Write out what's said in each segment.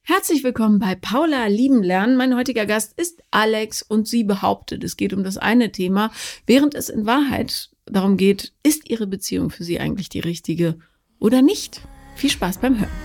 Herzlich willkommen bei Paula lieben lernen. Mein heutiger Gast ist Alex und sie behauptet, es geht um das eine Thema, während es in Wahrheit darum geht, ist ihre Beziehung für sie eigentlich die richtige oder nicht? Viel Spaß beim Hören.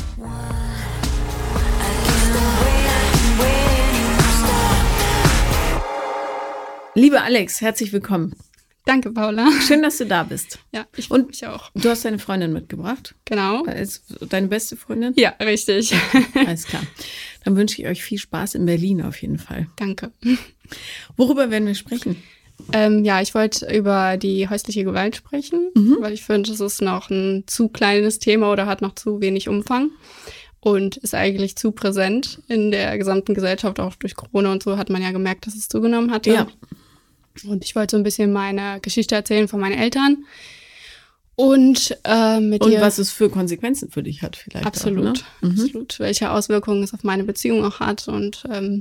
Liebe Alex, herzlich willkommen. Danke, Paula. Schön, dass du da bist. Ja, ich freue mich auch. Du hast deine Freundin mitgebracht? Genau. Ist deine beste Freundin? Ja, richtig. Alles klar. Dann wünsche ich euch viel Spaß in Berlin auf jeden Fall. Danke. Worüber werden wir sprechen? Ich wollte über die häusliche Gewalt sprechen, weil ich finde, das ist noch ein zu kleines Thema oder hat noch zu wenig Umfang und ist eigentlich zu präsent in der gesamten Gesellschaft. Auch durch Corona und so hat man ja gemerkt, dass es zugenommen hatte. Ja. Und ich wollte so ein bisschen meine Geschichte erzählen von meinen Eltern. Und was es für Konsequenzen für dich hat vielleicht. Absolut, auch, ne? Absolut. Welche Auswirkungen es auf meine Beziehung auch hat und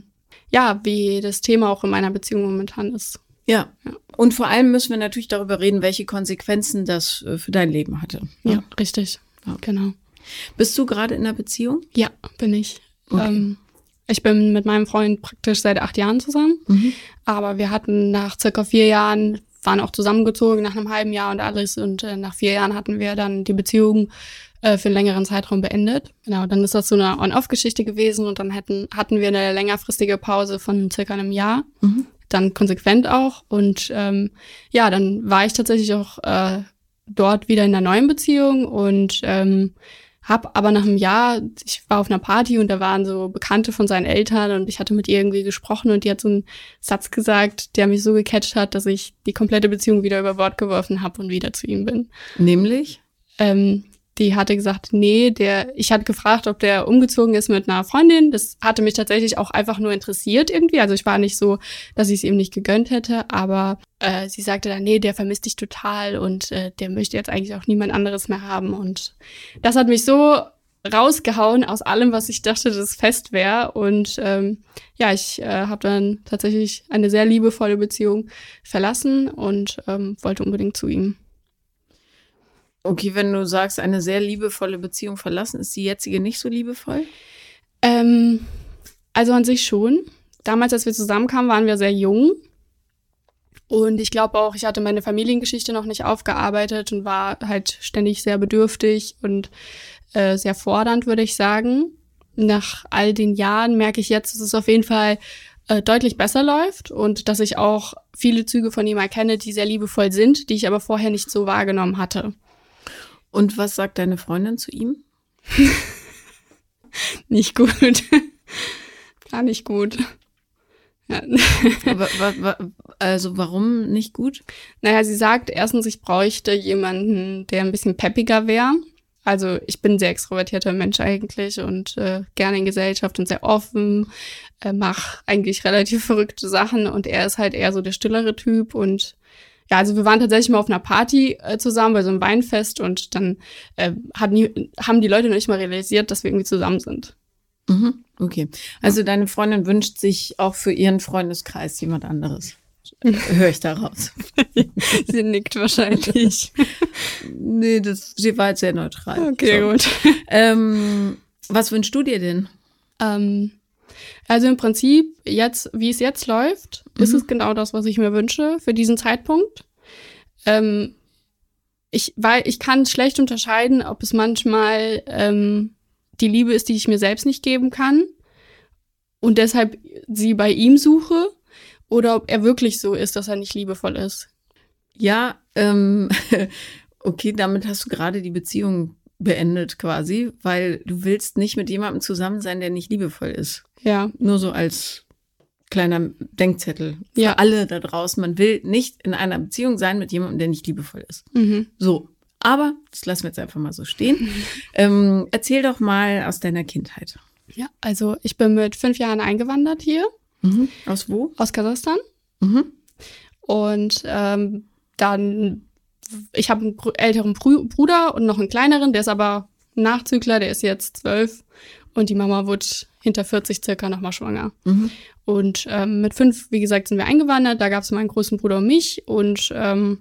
wie das Thema auch in meiner Beziehung momentan ist. Ja. Und vor allem müssen wir natürlich darüber reden, welche Konsequenzen das für dein Leben hatte. Ne? Ja, richtig. Ja. Genau. Bist du gerade in einer Beziehung? Ja, bin ich. Okay. Ich bin mit meinem Freund praktisch seit 8 Jahren zusammen, aber wir hatten nach circa 4 Jahren, waren auch zusammengezogen nach einem halben Jahr und alles und nach 4 Jahren hatten wir dann die Beziehung für einen längeren Zeitraum beendet. Genau, dann ist das so eine On-Off-Geschichte gewesen und dann hatten wir eine längerfristige Pause von circa einem Jahr, dann konsequent auch und dann war ich tatsächlich auch dort wieder in einer neuen Beziehung und hab aber nach einem Jahr, ich war auf einer Party und da waren so Bekannte von seinen Eltern und ich hatte mit ihr irgendwie gesprochen und die hat so einen Satz gesagt, der mich so gecatcht hat, dass ich die komplette Beziehung wieder über Bord geworfen habe und wieder zu ihm bin. Nämlich? Die hatte gesagt, ich hatte gefragt, ob der umgezogen ist mit einer Freundin. Das hatte mich tatsächlich auch einfach nur interessiert irgendwie. Also ich war nicht so, dass ich es ihm nicht gegönnt hätte, aber sie sagte dann, der vermisst dich total und der möchte jetzt eigentlich auch niemand anderes mehr haben. Und das hat mich so rausgehauen aus allem, was ich dachte, das fest wäre. Und ich habe dann tatsächlich eine sehr liebevolle Beziehung verlassen und wollte unbedingt zu ihm. Okay, wenn du sagst, eine sehr liebevolle Beziehung verlassen, ist die jetzige nicht so liebevoll? Also an sich schon. Damals, als wir zusammenkamen, waren wir sehr jung. Und ich glaube auch, ich hatte meine Familiengeschichte noch nicht aufgearbeitet und war halt ständig sehr bedürftig und sehr fordernd, würde ich sagen. Nach all den Jahren merke ich jetzt, dass es auf jeden Fall deutlich besser läuft und dass ich auch viele Züge von ihm erkenne, die sehr liebevoll sind, die ich aber vorher nicht so wahrgenommen hatte. Und was sagt deine Freundin zu ihm? Nicht gut. Gar nicht gut. Ja. Also warum nicht gut? Naja, sie sagt erstens, ich bräuchte jemanden, der ein bisschen peppiger wäre. Also ich bin ein sehr extrovertierter Mensch eigentlich und gerne in Gesellschaft und sehr offen, mache eigentlich relativ verrückte Sachen und er ist halt eher so der stillere Typ und ja, also wir waren tatsächlich mal auf einer Party zusammen bei so einem Weinfest und dann haben die Leute noch nicht mal realisiert, dass wir irgendwie zusammen sind. Okay, also deine Freundin wünscht sich auch für ihren Freundeskreis jemand anderes. Höre ich daraus. Sie nickt wahrscheinlich. Nee, sie war jetzt sehr neutral. Okay, so. Gut. Was wünschst du dir denn? Also im Prinzip, jetzt, wie es jetzt läuft, ist es genau das, was ich mir wünsche für diesen Zeitpunkt. Ich kann schlecht unterscheiden, ob es manchmal die Liebe ist, die ich mir selbst nicht geben kann und deshalb sie bei ihm suche oder ob er wirklich so ist, dass er nicht liebevoll ist. Ja, okay, damit hast du gerade die Beziehung beendet quasi, weil du willst nicht mit jemandem zusammen sein, der nicht liebevoll ist. Ja. Nur so als kleiner Denkzettel für alle da draußen. Man will nicht in einer Beziehung sein mit jemandem, der nicht liebevoll ist. So, aber das lassen wir jetzt einfach mal so stehen. Erzähl doch mal aus deiner Kindheit. Ja, also ich bin mit 5 Jahren eingewandert hier. Aus wo? Aus Kasachstan. Und dann, ich habe einen älteren Bruder und noch einen kleineren, der ist aber Nachzügler, der ist jetzt 12 und die Mama wurde hinter 40 circa nochmal schwanger. Und mit 5, wie gesagt, sind wir eingewandert, da gab es meinen großen Bruder und mich und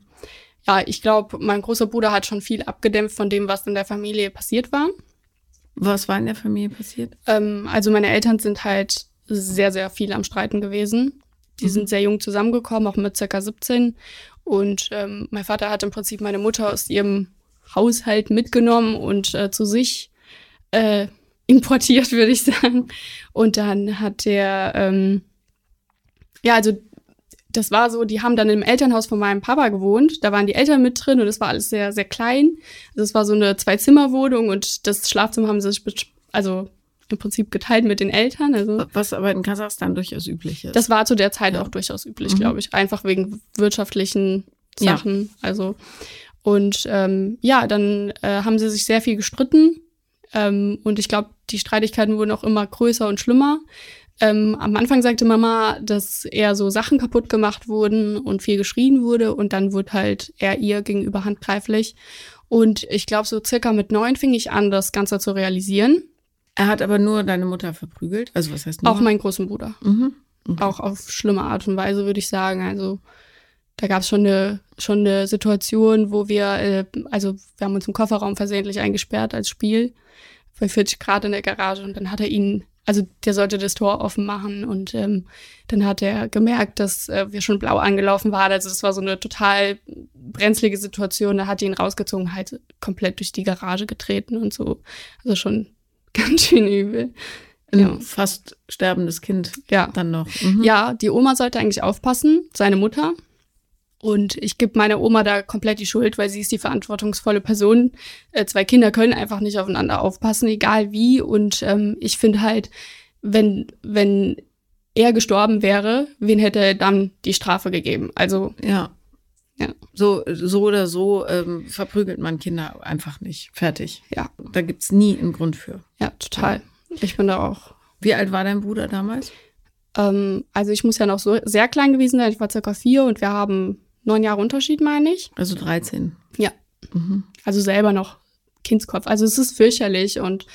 ich glaube, mein großer Bruder hat schon viel abgedämpft von dem, was in der Familie passiert war. Was war in der Familie passiert? Also meine Eltern sind halt sehr, sehr viel am Streiten gewesen. Die sind sehr jung zusammengekommen, auch mit ca. 17. Und mein Vater hat im Prinzip meine Mutter aus ihrem Haushalt mitgenommen und zu sich importiert, würde ich sagen. Und dann hat der, also das war so, die haben dann im Elternhaus von meinem Papa gewohnt. Da waren die Eltern mit drin und es war alles sehr, sehr klein. Also es war so eine 2-Zimmer-Wohnung und das Schlafzimmer haben sie sich im Prinzip geteilt mit den Eltern. Also was aber in Kasachstan durchaus üblich ist. Das war zu der Zeit auch durchaus üblich, glaube ich. Einfach wegen wirtschaftlichen Sachen. Ja. Also und dann haben sie sich sehr viel gestritten. Und ich glaube, die Streitigkeiten wurden auch immer größer und schlimmer. Am Anfang sagte Mama, dass eher so Sachen kaputt gemacht wurden und viel geschrien wurde. Und dann wurde halt er ihr gegenüber handgreiflich. Und ich glaube, so circa mit 9 fing ich an, das Ganze zu realisieren. Er hat aber nur deine Mutter verprügelt? Also was heißt nur? Auch meinen großen Bruder. Mhm. Okay. Auch auf schlimme Art und Weise, würde ich sagen. Also da gab es schon eine Situation, wo wir haben uns im Kofferraum versehentlich eingesperrt als Spiel bei 40 Grad in der Garage und dann hat er der sollte das Tor offen machen und dann hat er gemerkt, dass wir schon blau angelaufen waren. Also das war so eine total brenzlige Situation. Da hat ihn rausgezogen, halt komplett durch die Garage getreten und so. Also schon ganz schön übel. Ja. Fast sterbendes Kind dann noch. Mhm. Ja, die Oma sollte eigentlich aufpassen, seine Mutter. Und ich gebe meiner Oma da komplett die Schuld, weil sie ist die verantwortungsvolle Person. 2 Kinder können einfach nicht aufeinander aufpassen, egal wie. Und ich finde halt, wenn er gestorben wäre, wen hätte er dann die Strafe gegeben? Also ja. So oder so verprügelt man Kinder einfach nicht. Fertig. Ja. Da gibt's nie einen Grund für. Ja, total. Ja. Ich bin da auch. Wie alt war dein Bruder damals? Also ich muss ja noch so sehr klein gewesen sein. Ich war ca. 4 und wir haben 9 Jahre Unterschied, meine ich. Also 13. Ja. Mhm. Also selber noch Kindskopf. Also es ist fürchterlich und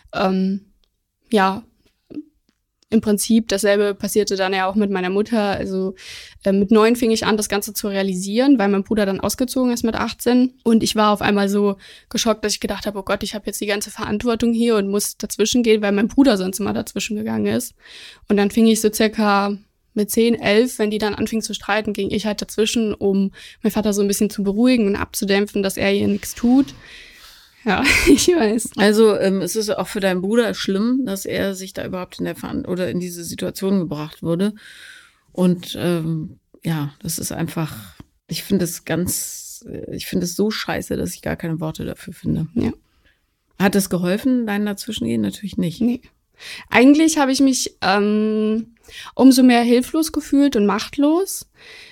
im Prinzip dasselbe passierte dann ja auch mit meiner Mutter. Also mit 9 fing ich an, das Ganze zu realisieren, weil mein Bruder dann ausgezogen ist mit 18. Und ich war auf einmal so geschockt, dass ich gedacht habe, oh Gott, ich habe jetzt die ganze Verantwortung hier und muss dazwischen gehen, weil mein Bruder sonst immer dazwischen gegangen ist. Und dann fing ich so circa mit 10, 11, wenn die dann anfingen zu streiten, ging ich halt dazwischen, um meinen Vater so ein bisschen zu beruhigen und abzudämpfen, dass er ihr nichts tut. Ja, ich weiß. Also es ist auch für deinen Bruder schlimm, dass er sich da überhaupt in diese Situation gebracht wurde. Und das ist einfach, ich finde es so scheiße, dass ich gar keine Worte dafür finde. Ja. Hat es geholfen, dein Dazwischengehen? Natürlich nicht. Nee. Eigentlich habe ich mich umso mehr hilflos gefühlt und machtlos.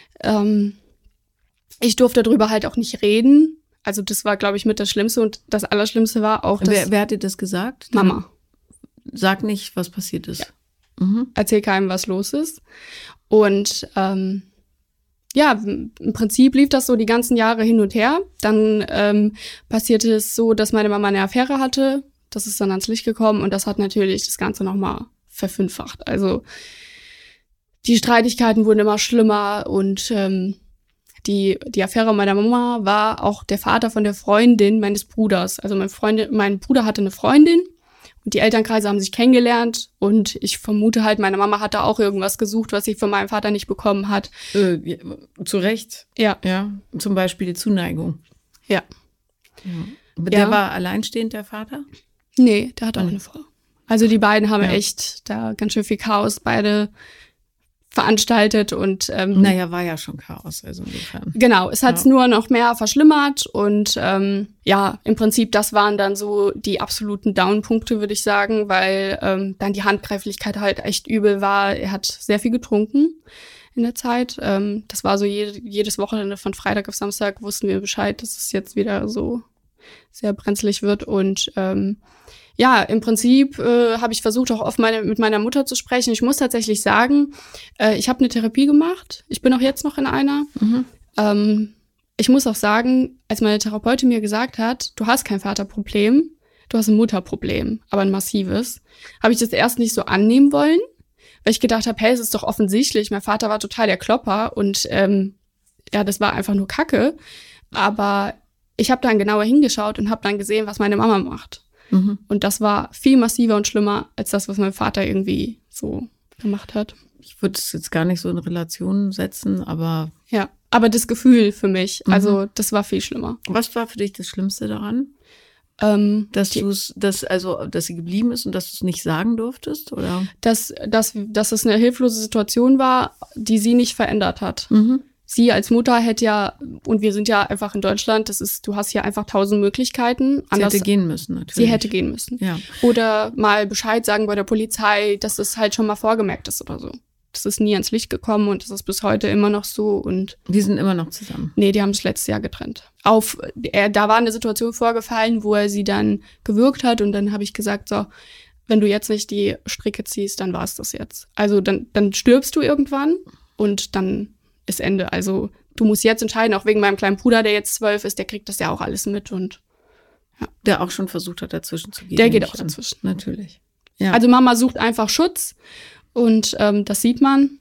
Ich durfte darüber halt auch nicht reden. Also das war, glaube ich, mit das Schlimmste. Und das Allerschlimmste war auch, dass... Wer hat dir das gesagt? Mama. Sag nicht, was passiert ist. Ja. Mhm. Erzähl keinem, was los ist. Und im Prinzip lief das so die ganzen Jahre hin und her. Dann passierte es so, dass meine Mama eine Affäre hatte. Das ist dann ans Licht gekommen und das hat natürlich das Ganze nochmal verfünffacht. Also die Streitigkeiten wurden immer schlimmer und die Affäre meiner Mama war auch der Vater von der Freundin meines Bruders. Also mein Bruder hatte eine Freundin und die Elternkreise haben sich kennengelernt und ich vermute halt, meine Mama hatte auch irgendwas gesucht, was sie von meinem Vater nicht bekommen hat. Zu Recht. Ja. Zum Beispiel die Zuneigung. Ja. Der war alleinstehend, der Vater? Nee, der hat auch eine Frau. Also die beiden haben echt da ganz schön viel Chaos beide veranstaltet und war ja schon Chaos, also insofern. Genau, es hat es nur noch mehr verschlimmert und im Prinzip, das waren dann so die absoluten Downpunkte, würde ich sagen, weil dann die Handgreiflichkeit halt echt übel war. Er hat sehr viel getrunken in der Zeit. Das war so jedes Wochenende von Freitag auf Samstag wussten wir Bescheid, dass es jetzt wieder so sehr brenzlig wird und im Prinzip habe ich versucht, auch oft mit meiner Mutter zu sprechen. Ich muss tatsächlich sagen, ich habe eine Therapie gemacht. Ich bin auch jetzt noch in einer. Mhm. Ich muss auch sagen, als meine Therapeutin mir gesagt hat, du hast kein Vaterproblem, du hast ein Mutterproblem, aber ein massives, habe ich das erst nicht so annehmen wollen, weil ich gedacht habe, hey, es ist doch offensichtlich, mein Vater war total der Klopper und das war einfach nur Kacke. Aber ich habe dann genauer hingeschaut und habe dann gesehen, was meine Mama macht. Und das war viel massiver und schlimmer als das, was mein Vater irgendwie so gemacht hat. Ich würde es jetzt gar nicht so in Relation setzen, aber... Ja, aber das Gefühl für mich, also das war viel schlimmer. Was war für dich das Schlimmste daran? Dass sie geblieben ist und dass du es nicht sagen durftest, oder? Dass es eine hilflose Situation war, die sie nicht verändert hat. Sie als Mutter hätte ja, und wir sind ja einfach in Deutschland, du hast hier einfach 1000 Möglichkeiten. Sie hätte gehen müssen, natürlich. Sie hätte gehen müssen. Ja. Oder mal Bescheid sagen bei der Polizei, dass es halt schon mal vorgemerkt ist oder so. Das ist nie ans Licht gekommen und das ist bis heute immer noch so. Und die sind immer noch zusammen? Nee, die haben sich letztes Jahr getrennt. Da war eine Situation vorgefallen, wo er sie dann gewürgt hat und dann habe ich gesagt, so, wenn du jetzt nicht die Stricke ziehst, dann war es das jetzt. Also dann stirbst du irgendwann und dann ist Ende. Also du musst jetzt entscheiden, auch wegen meinem kleinen Bruder, der jetzt 12 ist, der kriegt das ja auch alles mit und ja. Der auch schon versucht hat, dazwischen zu gehen. Der geht auch dazwischen. Natürlich. Ja. Also Mama sucht einfach Schutz. Und das sieht man.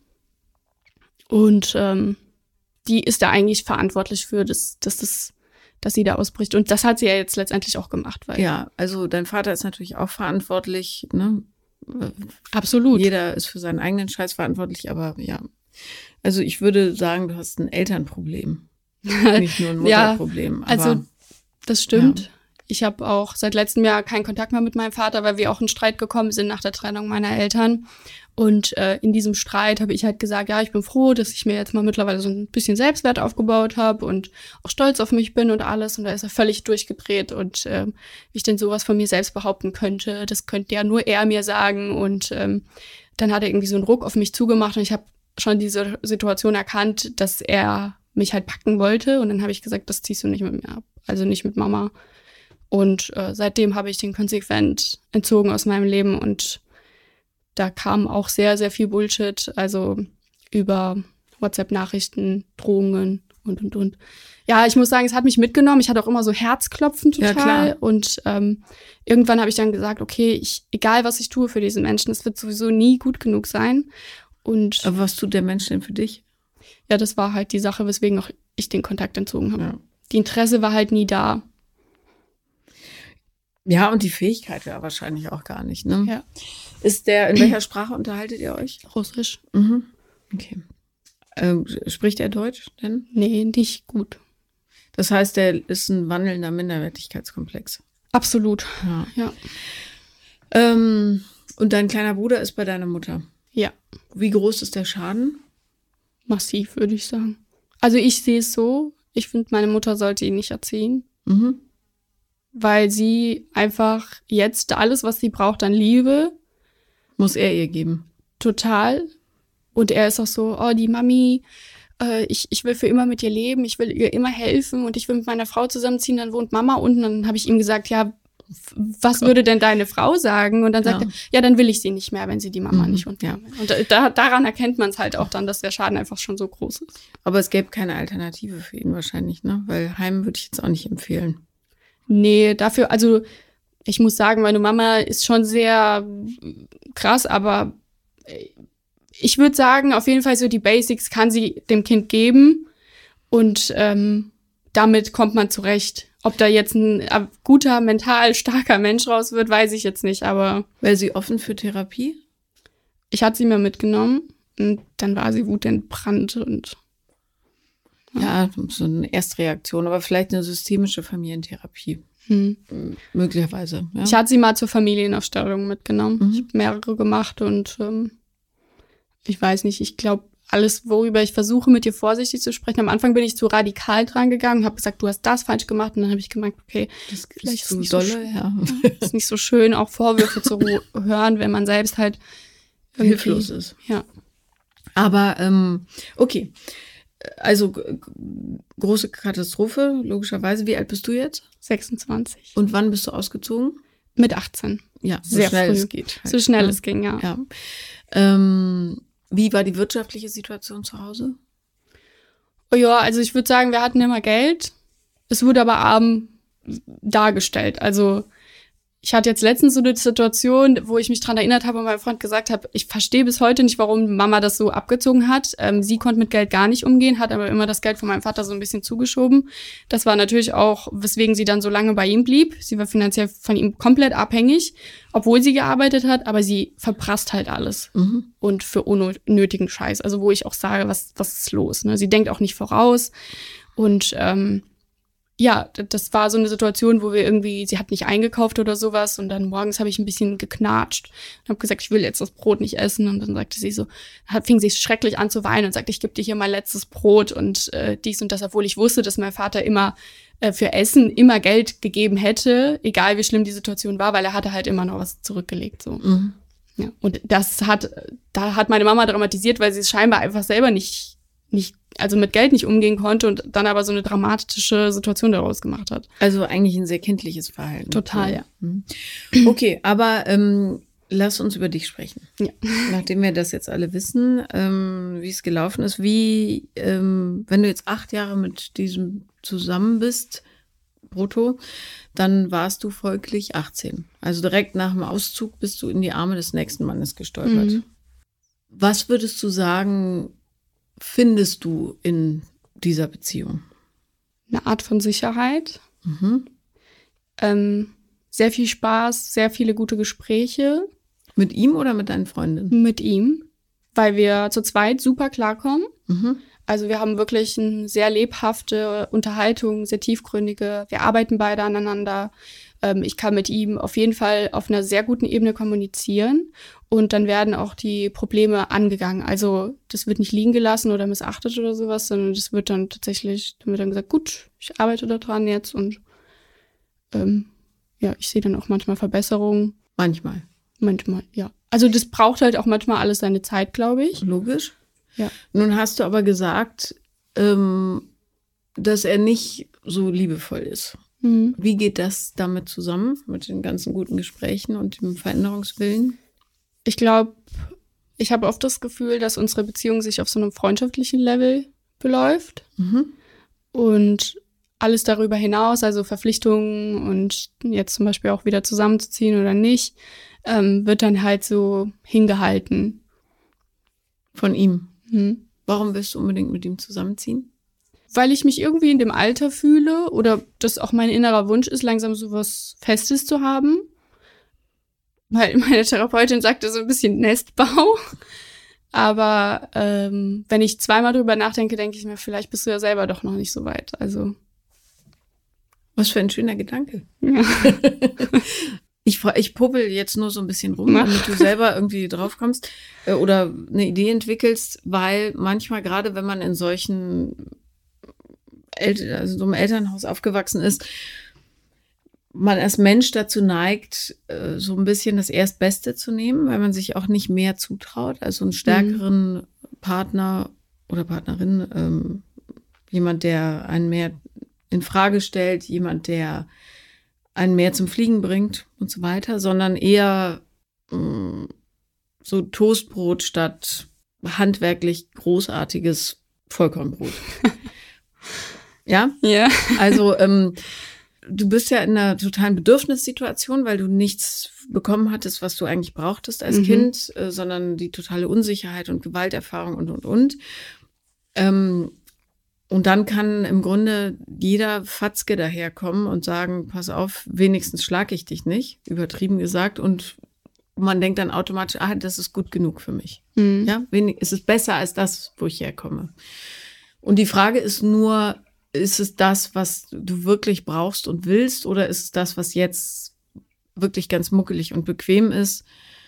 Und die ist da eigentlich verantwortlich für, dass sie da ausbricht. Und das hat sie ja jetzt letztendlich auch gemacht. Weil ja, also dein Vater ist natürlich auch verantwortlich. Ne? Absolut. Jeder ist für seinen eigenen Scheiß verantwortlich, aber ja. Also ich würde sagen, du hast ein Elternproblem. Nicht nur ein Mutterproblem. Ja, also das stimmt. Ja. Ich habe auch seit letztem Jahr keinen Kontakt mehr mit meinem Vater, weil wir auch in Streit gekommen sind nach der Trennung meiner Eltern. Und in diesem Streit habe ich halt gesagt, ja, ich bin froh, dass ich mir jetzt mal mittlerweile so ein bisschen Selbstwert aufgebaut habe und auch stolz auf mich bin und alles. Und da ist er völlig durchgedreht und wie ich denn sowas von mir selbst behaupten könnte, das könnte ja nur er mir sagen. Und dann hat er irgendwie so einen Ruck auf mich zugemacht und ich habe schon diese Situation erkannt, dass er mich halt packen wollte. Und dann habe ich gesagt, das ziehst du nicht mit mir ab, also nicht mit Mama. Und seitdem habe ich den konsequent entzogen aus meinem Leben und da kam auch sehr, sehr viel Bullshit, also über WhatsApp-Nachrichten, Drohungen und. Ja, ich muss sagen, es hat mich mitgenommen. Ich hatte auch immer so Herzklopfen total. Ja, klar. Und irgendwann habe ich dann gesagt, okay, egal was ich tue für diesen Menschen, es wird sowieso nie gut genug sein. Aber was tut der Mensch denn für dich? Ja, das war halt die Sache, weswegen auch ich den Kontakt entzogen habe. Ja. Die Interesse war halt nie da. Ja, und die Fähigkeit wäre wahrscheinlich auch gar nicht, ne? Ja. In welcher Sprache unterhaltet ihr euch? Russisch. Okay. Spricht er Deutsch denn? Nee, nicht gut. Das heißt, der ist ein wandelnder Minderwertigkeitskomplex. Absolut. Ja. Und dein kleiner Bruder ist bei deiner Mutter? Ja. Wie groß ist der Schaden? Massiv, würde ich sagen. Also ich sehe es so, ich finde, meine Mutter sollte ihn nicht erziehen. Weil sie einfach jetzt alles, was sie braucht an Liebe, muss er ihr geben. Total. Und er ist auch so, oh, die Mami, ich will für immer mit ihr leben, ich will ihr immer helfen und ich will mit meiner Frau zusammenziehen, dann wohnt Mama unten. Dann habe ich ihm gesagt, ja, was würde denn deine Frau sagen? Und dann sagt er, ja, dann will ich sie nicht mehr, wenn sie die Mama nicht unten will. Und daran erkennt man es halt auch dann, dass der Schaden einfach schon so groß ist. Aber es gäbe keine Alternative für ihn wahrscheinlich, ne? Weil Heim würde ich jetzt auch nicht empfehlen. Nee, dafür, also ich muss sagen, meine Mama ist schon sehr krass, aber ich würde sagen, auf jeden Fall so die Basics kann sie dem Kind geben und damit kommt man zurecht. Ob da jetzt ein guter, mental starker Mensch raus wird, weiß ich jetzt nicht, aber... Wäre sie offen für Therapie? Ich hatte sie mir mitgenommen und dann war sie wutentbrannt und... Ja, so eine Erstreaktion, aber vielleicht eine systemische Familientherapie. Möglicherweise. Ja. Ich hatte sie mal zur Familienaufstellung mitgenommen. Ich habe mehrere gemacht und ich weiß nicht, ich glaube, alles, worüber ich versuche, mit dir vorsichtig zu sprechen. Am Anfang bin ich zu radikal dran gegangen und habe gesagt, du hast das falsch gemacht. Und dann habe ich gemerkt, okay, das vielleicht ist nicht dolle, ist nicht so schön, auch Vorwürfe zu hören, wenn man selbst halt hilflos ist. Ja. Aber okay. Also große Katastrophe, logischerweise. Wie alt bist du jetzt? 26. Und wann bist du ausgezogen? Mit 18. Ja, so sehr schnell früh. Es geht. Halt. So schnell es ging, ja. Wie war die wirtschaftliche Situation zu Hause? Oh ja, also ich würde sagen, wir hatten immer Geld. Es wurde aber arm dargestellt. Also Ich hatte jetzt letztens so eine Situation, wo ich mich dran erinnert habe und meinem Freund gesagt habe, ich verstehe bis heute nicht, warum Mama das so abgezogen hat. Sie konnte mit Geld gar nicht umgehen, hat aber immer das Geld von meinem Vater so ein bisschen zugeschoben. Das war natürlich auch, weswegen sie dann so lange bei ihm blieb. Sie war finanziell von ihm komplett abhängig, obwohl sie gearbeitet hat, aber sie verprasst halt alles. Und für unnötigen Scheiß. Also wo ich auch sage, was ist los? Ne? Sie denkt auch nicht voraus. Und ja, das war so eine Situation, wo wir irgendwie, sie hat nicht eingekauft oder sowas und dann morgens habe ich ein bisschen geknatscht und habe gesagt, ich will jetzt das Brot nicht essen und dann sagte sie so, fing sie schrecklich an zu weinen und sagte, ich gebe dir hier mein letztes Brot und dies und das, obwohl ich wusste, dass mein Vater immer für Essen immer Geld gegeben hätte, egal wie schlimm die Situation war, weil er hatte halt immer noch was zurückgelegt, so. Ja, und da hat meine Mama dramatisiert, weil sie es scheinbar einfach selber nicht, also mit Geld nicht umgehen konnte und dann aber so eine dramatische Situation daraus gemacht hat. Also eigentlich ein sehr kindliches Verhalten. Total, ja. Okay, aber lass uns über dich sprechen. Ja. Nachdem wir das jetzt alle wissen, wie es gelaufen ist, wenn du jetzt 8 Jahre mit diesem zusammen bist, brutto, dann warst du folglich 18. Also direkt nach dem Auszug bist du in die Arme des nächsten Mannes gestolpert. Was würdest du sagen, findest du in dieser Beziehung? Eine Art von Sicherheit. Sehr viel Spaß, sehr viele gute Gespräche. Mit ihm oder mit deinen Freundinnen? Mit ihm, weil wir zu zweit super klarkommen. Also wir haben wirklich eine sehr lebhafte Unterhaltung, sehr tiefgründige. Wir arbeiten beide aneinander. Ich kann mit ihm auf jeden Fall auf einer sehr guten Ebene kommunizieren und dann werden auch die Probleme angegangen. Also das wird nicht liegen gelassen oder missachtet oder sowas, sondern das wird dann tatsächlich, dann wird dann gesagt, gut, ich arbeite daran jetzt und ja, ich sehe dann auch manchmal Verbesserungen. Manchmal, ja. Also das braucht halt auch manchmal alles seine Zeit, glaube ich. Logisch. Ja. Nun hast du aber gesagt, dass er nicht so liebevoll ist. Wie geht das damit zusammen, mit den ganzen guten Gesprächen und dem Veränderungswillen? Ich glaube, ich habe oft das Gefühl, dass unsere Beziehung sich auf so einem freundschaftlichen Level beläuft. Und alles darüber hinaus, also Verpflichtungen und jetzt zum Beispiel auch wieder zusammenzuziehen oder nicht, wird dann halt so hingehalten. Von ihm? Warum willst du unbedingt mit ihm zusammenziehen? Weil ich mich irgendwie in dem Alter fühle oder das auch mein innerer Wunsch ist, langsam so was Festes zu haben. Weil meine Therapeutin sagte so ein bisschen Nestbau. Aber wenn ich zweimal drüber nachdenke, denke ich mir, vielleicht bist du ja selber doch noch nicht so weit. Also was für ein schöner Gedanke. Ja. Ich puppel jetzt nur so ein bisschen rum, damit du selber irgendwie drauf kommst oder eine Idee entwickelst, weil manchmal, gerade wenn man in solchen so einem Elternhaus aufgewachsen ist, man als Mensch dazu neigt, so ein bisschen das Erstbeste zu nehmen, weil man sich auch nicht mehr zutraut, also einen stärkeren Partner oder Partnerin, jemand, der einen mehr in Frage stellt, jemand, der einen mehr zum Fliegen bringt und so weiter, sondern eher so Toastbrot statt handwerklich großartiges Vollkornbrot. Ja? Ja. Also du bist ja in einer totalen Bedürfnissituation, weil du nichts bekommen hattest, was du eigentlich brauchtest als Kind, sondern die totale Unsicherheit und Gewalterfahrung und. Und dann kann im Grunde jeder Fatzke daherkommen und sagen, pass auf, wenigstens schlage ich dich nicht, übertrieben gesagt. Und man denkt dann automatisch, das ist gut genug für mich. Ja, es ist besser als das, wo ich herkomme. Und die Frage ist nur, ist es das, was du wirklich brauchst und willst, oder ist es das, was jetzt wirklich ganz muckelig und bequem ist?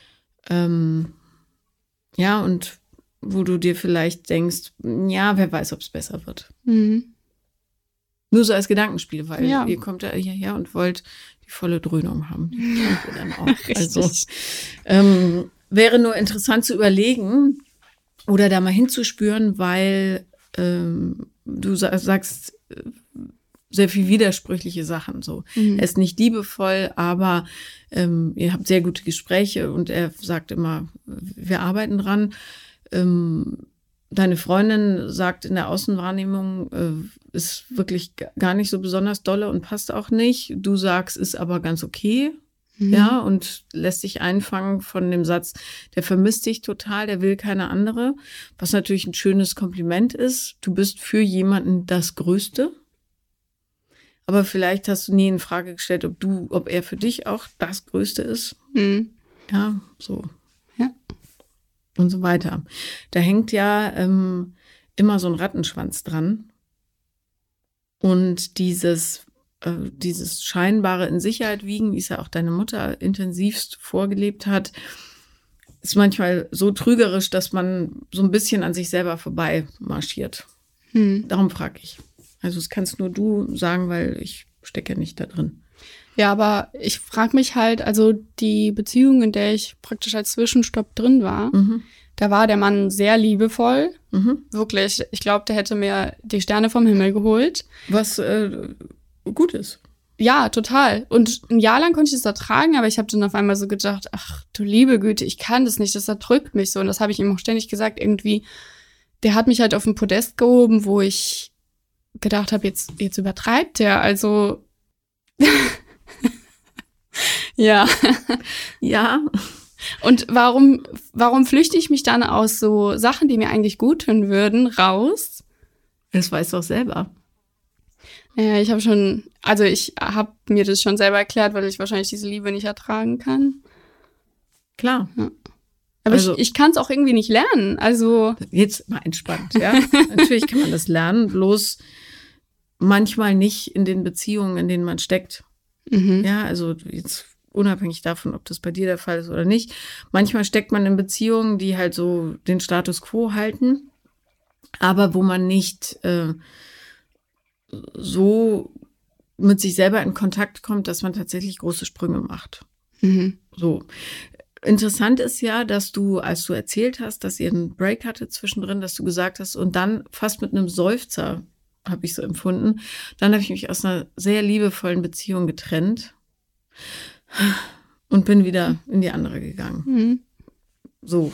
Ja, und wo du dir vielleicht denkst, ja, wer weiß, ob es besser wird. Nur so als Gedankenspiel, weil ihr kommt ja hierher und wollt die volle Dröhnung haben. Die kennt ihr dann auch. Also wäre nur interessant zu überlegen oder da mal hinzuspüren, weil du sagst sehr viel widersprüchliche Sachen. So, er ist nicht liebevoll, aber ihr habt sehr gute Gespräche und er sagt immer, wir arbeiten dran. Deine Freundin sagt in der Außenwahrnehmung, ist wirklich gar nicht so besonders dolle und passt auch nicht. Du sagst, ist aber ganz okay. Ja, und lässt sich einfangen von dem Satz, der vermisst dich total, der will keine andere. Was natürlich ein schönes Kompliment ist. Du bist für jemanden das Größte. Aber vielleicht hast du nie in Frage gestellt, ob er für dich auch das Größte ist. Ja, so. Ja. Und so weiter. Da hängt ja immer so ein Rattenschwanz dran. Und dieses scheinbare in Sicherheit wiegen, wie es ja auch deine Mutter intensivst vorgelebt hat, ist manchmal so trügerisch, dass man so ein bisschen an sich selber vorbei marschiert. Darum frage ich. Also das kannst nur du sagen, weil ich stecke ja nicht da drin. Ja, aber ich frage mich halt, also die Beziehung, in der ich praktisch als Zwischenstopp drin war, da war der Mann sehr liebevoll. Wirklich, ich glaube, der hätte mir die Sterne vom Himmel geholt. Was gut ist. Ja, total. Und ein Jahr lang konnte ich das ertragen, aber ich habe dann auf einmal so gedacht, ach du liebe Güte, ich kann das nicht, das erdrückt mich so. Und das habe ich ihm auch ständig gesagt, irgendwie, der hat mich halt auf ein Podest gehoben, wo ich gedacht habe, jetzt übertreibt der, also ja. Ja. Und warum flüchte ich mich dann aus so Sachen, die mir eigentlich gut tun würden, raus? Das weißt du auch selber. Ja, ich habe mir das schon selber erklärt, weil ich wahrscheinlich diese Liebe nicht ertragen kann. Klar. Ja. Aber also, ich kann es auch irgendwie nicht lernen. Also jetzt mal entspannt, ja. Natürlich kann man das lernen, bloß manchmal nicht in den Beziehungen, in denen man steckt. Ja, also jetzt unabhängig davon, ob das bei dir der Fall ist oder nicht. Manchmal steckt man in Beziehungen, die halt so den Status quo halten, aber wo man nicht so mit sich selber in Kontakt kommt, dass man tatsächlich große Sprünge macht. So. Interessant ist ja, dass du, als du erzählt hast, dass ihr einen Break hatte zwischendrin, dass du gesagt hast, und dann fast mit einem Seufzer, habe ich so empfunden, dann habe ich mich aus einer sehr liebevollen Beziehung getrennt und bin wieder in die andere gegangen. So.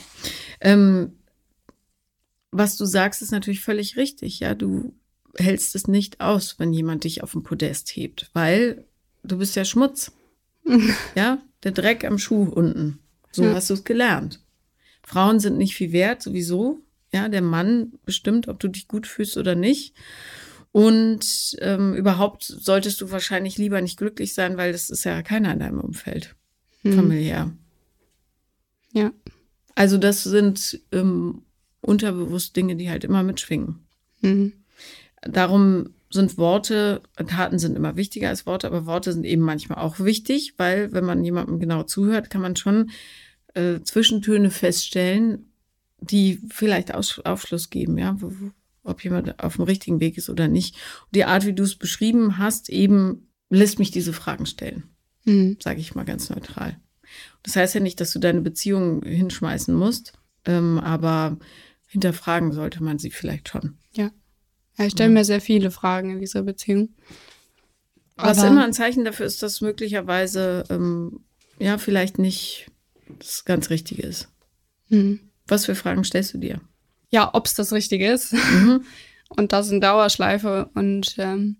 Was du sagst, ist natürlich völlig richtig. Ja, du hältst es nicht aus, wenn jemand dich auf den Podest hebt, weil du bist ja Schmutz. Ja, der Dreck am Schuh unten. So hast du es gelernt. Frauen sind nicht viel wert, sowieso. Ja, der Mann bestimmt, ob du dich gut fühlst oder nicht. Und überhaupt solltest du wahrscheinlich lieber nicht glücklich sein, weil das ist ja keiner in deinem Umfeld. Familiär. Ja. Also das sind unterbewusst Dinge, die halt immer mitschwingen. Darum sind Worte, Taten sind immer wichtiger als Worte, aber Worte sind eben manchmal auch wichtig, weil wenn man jemandem genau zuhört, kann man schon Zwischentöne feststellen, die vielleicht Aufschluss geben, ja, ob jemand auf dem richtigen Weg ist oder nicht. Und die Art, wie du es beschrieben hast, eben lässt mich diese Fragen stellen, sage ich mal ganz neutral. Das heißt ja nicht, dass du deine Beziehung hinschmeißen musst, aber hinterfragen sollte man sie vielleicht schon. Ja. Ja, ich stelle mir sehr viele Fragen in dieser Beziehung. Was immer ein Zeichen dafür ist, dass möglicherweise vielleicht nicht das ganz Richtige ist. Was für Fragen stellst du dir? Ja, ob es das Richtige ist. Und das in Dauerschleife. Und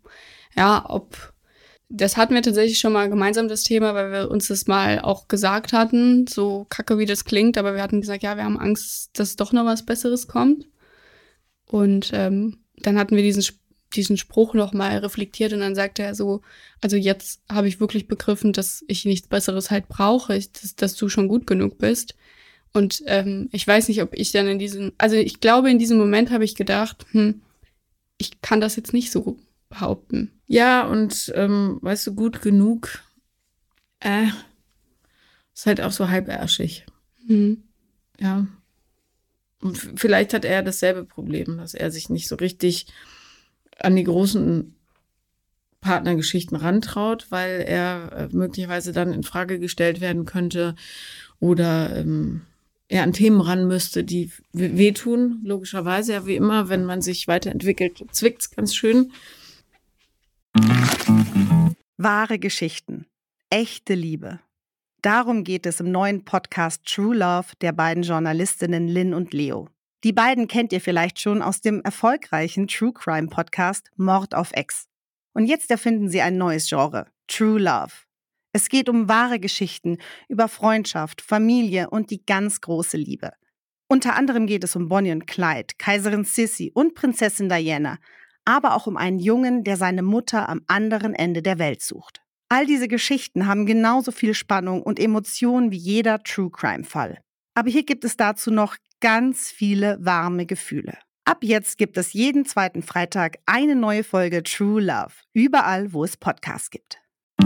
das hatten wir tatsächlich schon mal gemeinsam, das Thema, weil wir uns das mal auch gesagt hatten, so kacke wie das klingt, aber wir hatten gesagt, ja, wir haben Angst, dass doch noch was Besseres kommt. Und dann hatten wir diesen Spruch noch mal reflektiert und dann sagte er so, also jetzt habe ich wirklich begriffen, dass ich nichts Besseres halt brauche, dass du schon gut genug bist. Und ich weiß nicht, ob ich dann ich glaube, in diesem Moment habe ich gedacht, ich kann das jetzt nicht so behaupten. Ja, und weißt du, gut genug, ist halt auch so halbärschig. Ja. Und vielleicht hat er dasselbe Problem, dass er sich nicht so richtig an die großen Partnergeschichten rantraut, weil er möglicherweise dann in Frage gestellt werden könnte oder er an Themen ran müsste, die wehtun, logischerweise. Ja, wie immer, wenn man sich weiterentwickelt, zwickt's ganz schön. Wahre Geschichten. Echte Liebe. Darum geht es im neuen Podcast True Love der beiden Journalistinnen Lynn und Leo. Die beiden kennt ihr vielleicht schon aus dem erfolgreichen True Crime Podcast Mord auf Ex. Und jetzt erfinden sie ein neues Genre, True Love. Es geht um wahre Geschichten über Freundschaft, Familie und die ganz große Liebe. Unter anderem geht es um Bonnie und Clyde, Kaiserin Sissi und Prinzessin Diana, aber auch um einen Jungen, der seine Mutter am anderen Ende der Welt sucht. All diese Geschichten haben genauso viel Spannung und Emotionen wie jeder True-Crime-Fall. Aber hier gibt es dazu noch ganz viele warme Gefühle. Ab jetzt gibt es jeden zweiten Freitag eine neue Folge True Love, überall, wo es Podcasts gibt.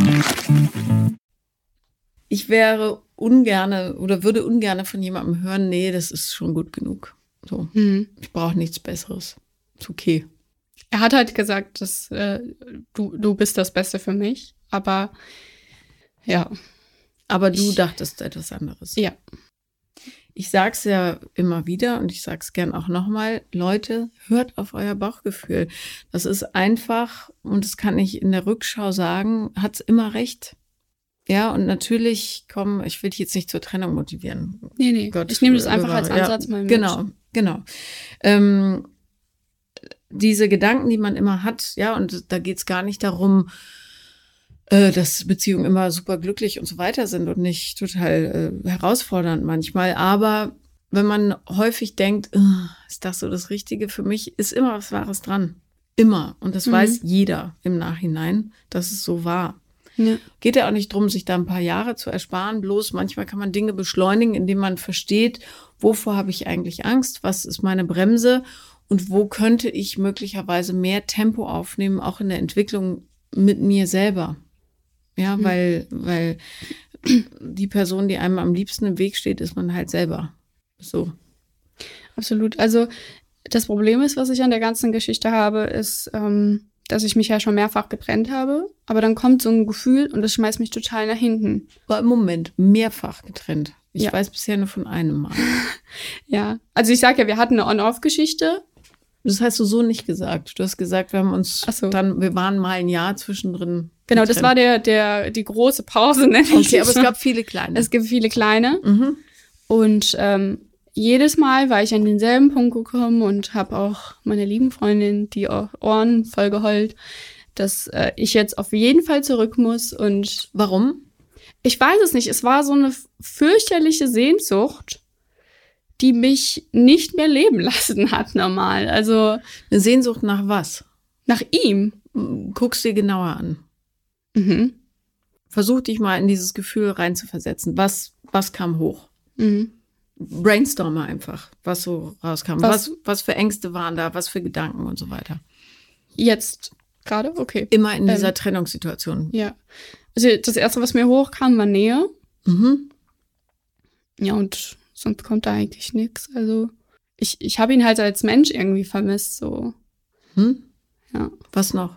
Ich wäre würde ungerne von jemandem hören, nee, das ist schon gut genug. So, Ich brauche nichts Besseres. Ist okay. Er hat halt gesagt, dass du bist das Beste für mich, aber ja. Aber du dachtest etwas anderes. Ja. Ich sag's ja immer wieder und ich sag's gern auch nochmal, Leute, hört auf euer Bauchgefühl. Das ist einfach, und das kann ich in der Rückschau sagen, hat's immer recht. Ja, und natürlich ich will dich jetzt nicht zur Trennung motivieren. Nee. Gott, ich nehme das einfach als Ansatz mal mit. Genau. Diese Gedanken, die man immer hat, ja, und da geht's gar nicht darum, dass Beziehungen immer super glücklich und so weiter sind und nicht total herausfordernd manchmal. Aber wenn man häufig denkt, ist das so das Richtige für mich, ist immer was Wahres dran. Immer. Und das weiß jeder im Nachhinein, dass es so war. Ja. Geht ja auch nicht drum, sich da ein paar Jahre zu ersparen. Bloß manchmal kann man Dinge beschleunigen, indem man versteht, wovor habe ich eigentlich Angst, was ist meine Bremse und wo könnte ich möglicherweise mehr Tempo aufnehmen, auch in der Entwicklung mit mir selber. Ja, weil die Person, die einem am liebsten im Weg steht, ist man halt selber. So. Absolut. Also das Problem ist, was ich an der ganzen Geschichte habe, ist, dass ich mich ja schon mehrfach getrennt habe. Aber dann kommt so ein Gefühl und das schmeißt mich total nach hinten. Aber im Moment mehrfach getrennt. Ich weiß bisher nur von einem Mal. Ja, also ich sage ja, wir hatten eine On-Off-Geschichte. Das hast du so nicht gesagt. Du hast gesagt, wir haben uns wir waren mal ein Jahr zwischendrin. Genau, getrennt. Das war die große Pause, nenne ich. Okay, aber es gab viele kleine. Es gibt viele kleine. Und jedes Mal war ich an denselben Punkt gekommen und habe auch meiner lieben Freundin die Ohren voll geheult, dass ich jetzt auf jeden Fall zurück muss. Und warum? Ich weiß es nicht. Es war so eine fürchterliche Sehnsucht, die mich nicht mehr leben lassen hat normal. Also eine Sehnsucht nach was? Nach ihm. Guck's dir genauer an. Versuch dich mal in dieses Gefühl reinzuversetzen. Was kam hoch? Brainstorme einfach, was so rauskam. Was für Ängste waren da, was für Gedanken und so weiter. Jetzt gerade? Okay. Immer in dieser Trennungssituation. Ja. Also das Erste, was mir hochkam, war Nähe. Ja, und sonst kommt da eigentlich nichts. Also ich habe ihn halt als Mensch irgendwie vermisst. So. Ja. Was noch?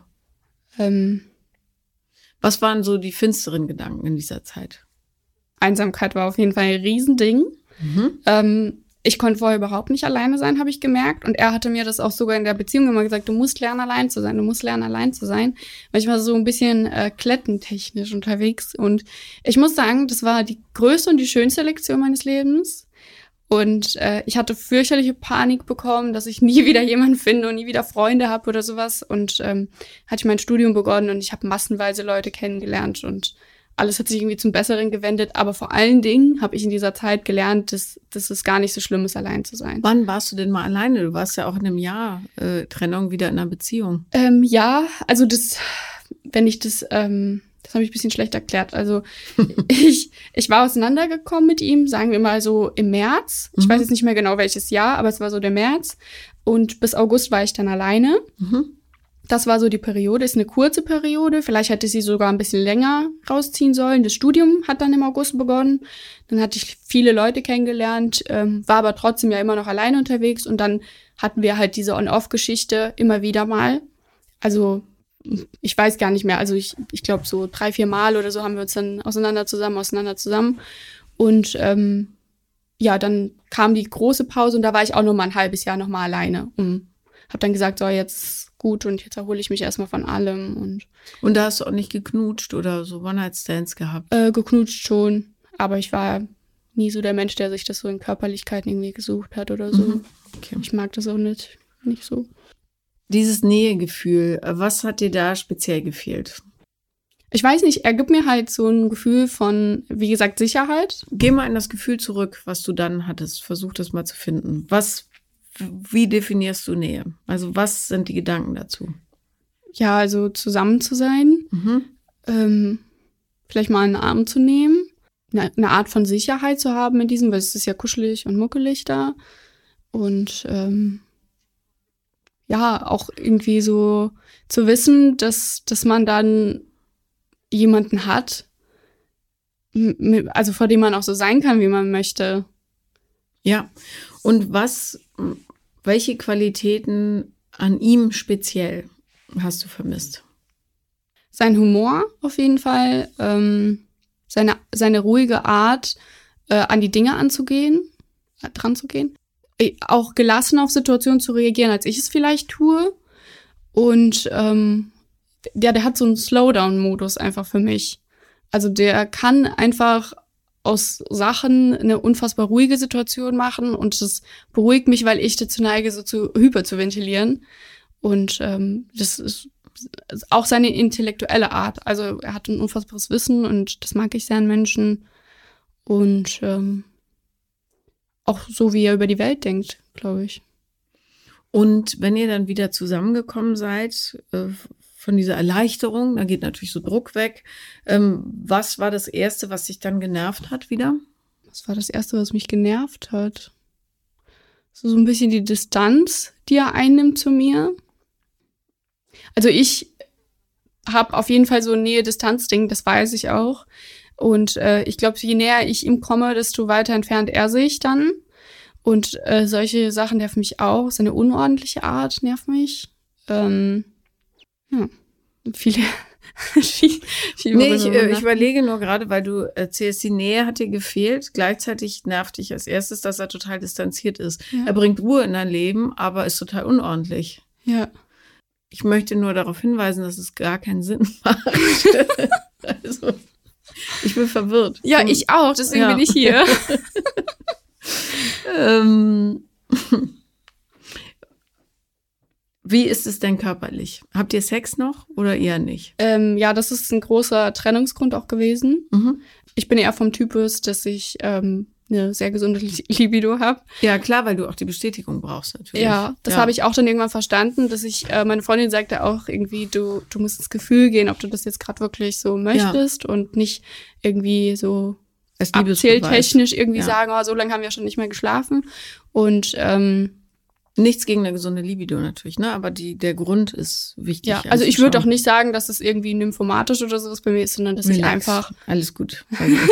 Was waren so die finsteren Gedanken in dieser Zeit? Einsamkeit war auf jeden Fall ein Riesending. Ich konnte vorher überhaupt nicht alleine sein, habe ich gemerkt. Und er hatte mir das auch sogar in der Beziehung immer gesagt, du musst lernen, allein zu sein. Weil ich war so ein bisschen klettentechnisch unterwegs. Und ich muss sagen, das war die größte und die schönste Lektion meines Lebens. Und ich hatte fürchterliche Panik bekommen, dass ich nie wieder jemanden finde und nie wieder Freunde habe oder sowas. Und hatte ich mein Studium begonnen und ich habe massenweise Leute kennengelernt und alles hat sich irgendwie zum Besseren gewendet. Aber vor allen Dingen habe ich in dieser Zeit gelernt, dass es gar nicht so schlimm ist, allein zu sein. Wann warst du denn mal alleine? Du warst ja auch in einem Jahr Trennung wieder in einer Beziehung. Ja, also das habe ich ein bisschen schlecht erklärt. Also ich war auseinandergekommen mit ihm, sagen wir mal so im März. Ich weiß jetzt nicht mehr genau welches Jahr, aber es war so der März. Und bis August war ich dann alleine. Das war so die Periode, ist eine kurze Periode. Vielleicht hätte sie sogar ein bisschen länger rausziehen sollen. Das Studium hat dann im August begonnen. Dann hatte ich viele Leute kennengelernt, war aber trotzdem ja immer noch alleine unterwegs. Und dann hatten wir halt diese On-Off-Geschichte immer wieder mal. Also ich weiß gar nicht mehr. Also ich glaube so 3-4 Mal oder so haben wir uns dann auseinander zusammen. Und ja, dann kam die große Pause und da war ich auch noch mal ein halbes Jahr noch mal alleine. Und habe dann gesagt, so jetzt gut und jetzt erhole ich mich erstmal von allem. Und da hast du auch nicht geknutscht oder so One-Night-Stands gehabt? Geknutscht schon, aber ich war nie so der Mensch, der sich das so in Körperlichkeiten irgendwie gesucht hat oder so. Okay. Ich mag das auch nicht so. Dieses Nähegefühl, was hat dir da speziell gefehlt? Ich weiß nicht, er gibt mir halt so ein Gefühl von, wie gesagt, Sicherheit. Geh mal in das Gefühl zurück, was du dann hattest. Versuch das mal zu finden. Wie definierst du Nähe? Also was sind die Gedanken dazu? Ja, also zusammen zu sein, vielleicht mal einen Arm zu nehmen, eine Art von Sicherheit zu haben in diesem, weil es ist ja kuschelig und muckelig da. Und ja, auch irgendwie so zu wissen, dass man dann jemanden hat, also vor dem man auch so sein kann, wie man möchte. Ja, und welche Qualitäten an ihm speziell hast du vermisst? Sein Humor auf jeden Fall, seine ruhige Art, an die Dinge dran zu gehen. Auch gelassen auf Situationen zu reagieren, als ich es vielleicht tue. Und der hat so einen Slowdown-Modus einfach für mich. Also der kann einfach aus Sachen eine unfassbar ruhige Situation machen und das beruhigt mich, weil ich dazu neige, so hyper zu ventilieren. Und das ist auch seine intellektuelle Art. Also er hat ein unfassbares Wissen und das mag ich sehr an Menschen. Und auch so, wie er über die Welt denkt, glaube ich. Und wenn ihr dann wieder zusammengekommen seid, von dieser Erleichterung, da geht natürlich so Druck weg. Was war das Erste, was dich dann genervt hat wieder? Was war das Erste, was mich genervt hat? So ein bisschen die Distanz, die er einnimmt zu mir. Also ich habe auf jeden Fall so ein Nähe-Distanz-Ding, das weiß ich auch. Und ich glaube, je näher ich ihm komme, desto weiter entfernt er sich dann. Und solche Sachen nerven mich auch. Seine unordentliche Art nervt mich. Ja, viele. Nee, ich überlege nur gerade, weil du erzählst, die Nähe hat dir gefehlt. Gleichzeitig nervt dich als erstes, dass er total distanziert ist. Ja. Er bringt Ruhe in dein Leben, aber ist total unordentlich. Ja. Ich möchte nur darauf hinweisen, dass es gar keinen Sinn macht. Also, ich bin verwirrt. Ja, ich auch, deswegen bin ich hier. Wie ist es denn körperlich? Habt ihr Sex noch oder eher nicht? Ja, das ist ein großer Trennungsgrund auch gewesen. Mhm. Ich bin eher vom Typus, dass ich eine sehr gesunde Libido habe. Ja, klar, weil du auch die Bestätigung brauchst natürlich. Ja, das habe ich auch dann irgendwann verstanden, dass ich, meine Freundin sagte auch irgendwie, du musst ins Gefühl gehen, ob du das jetzt gerade wirklich so möchtest und nicht irgendwie so abzähltechnisch irgendwie sagen, oh, so lange haben wir schon nicht mehr geschlafen. Und nichts gegen eine gesunde Libido natürlich, ne? Aber der Grund ist wichtig. Ja, also ich würde auch nicht sagen, dass es irgendwie nymphomatisch oder sowas bei mir ist, sondern dass ich einfach alles gut.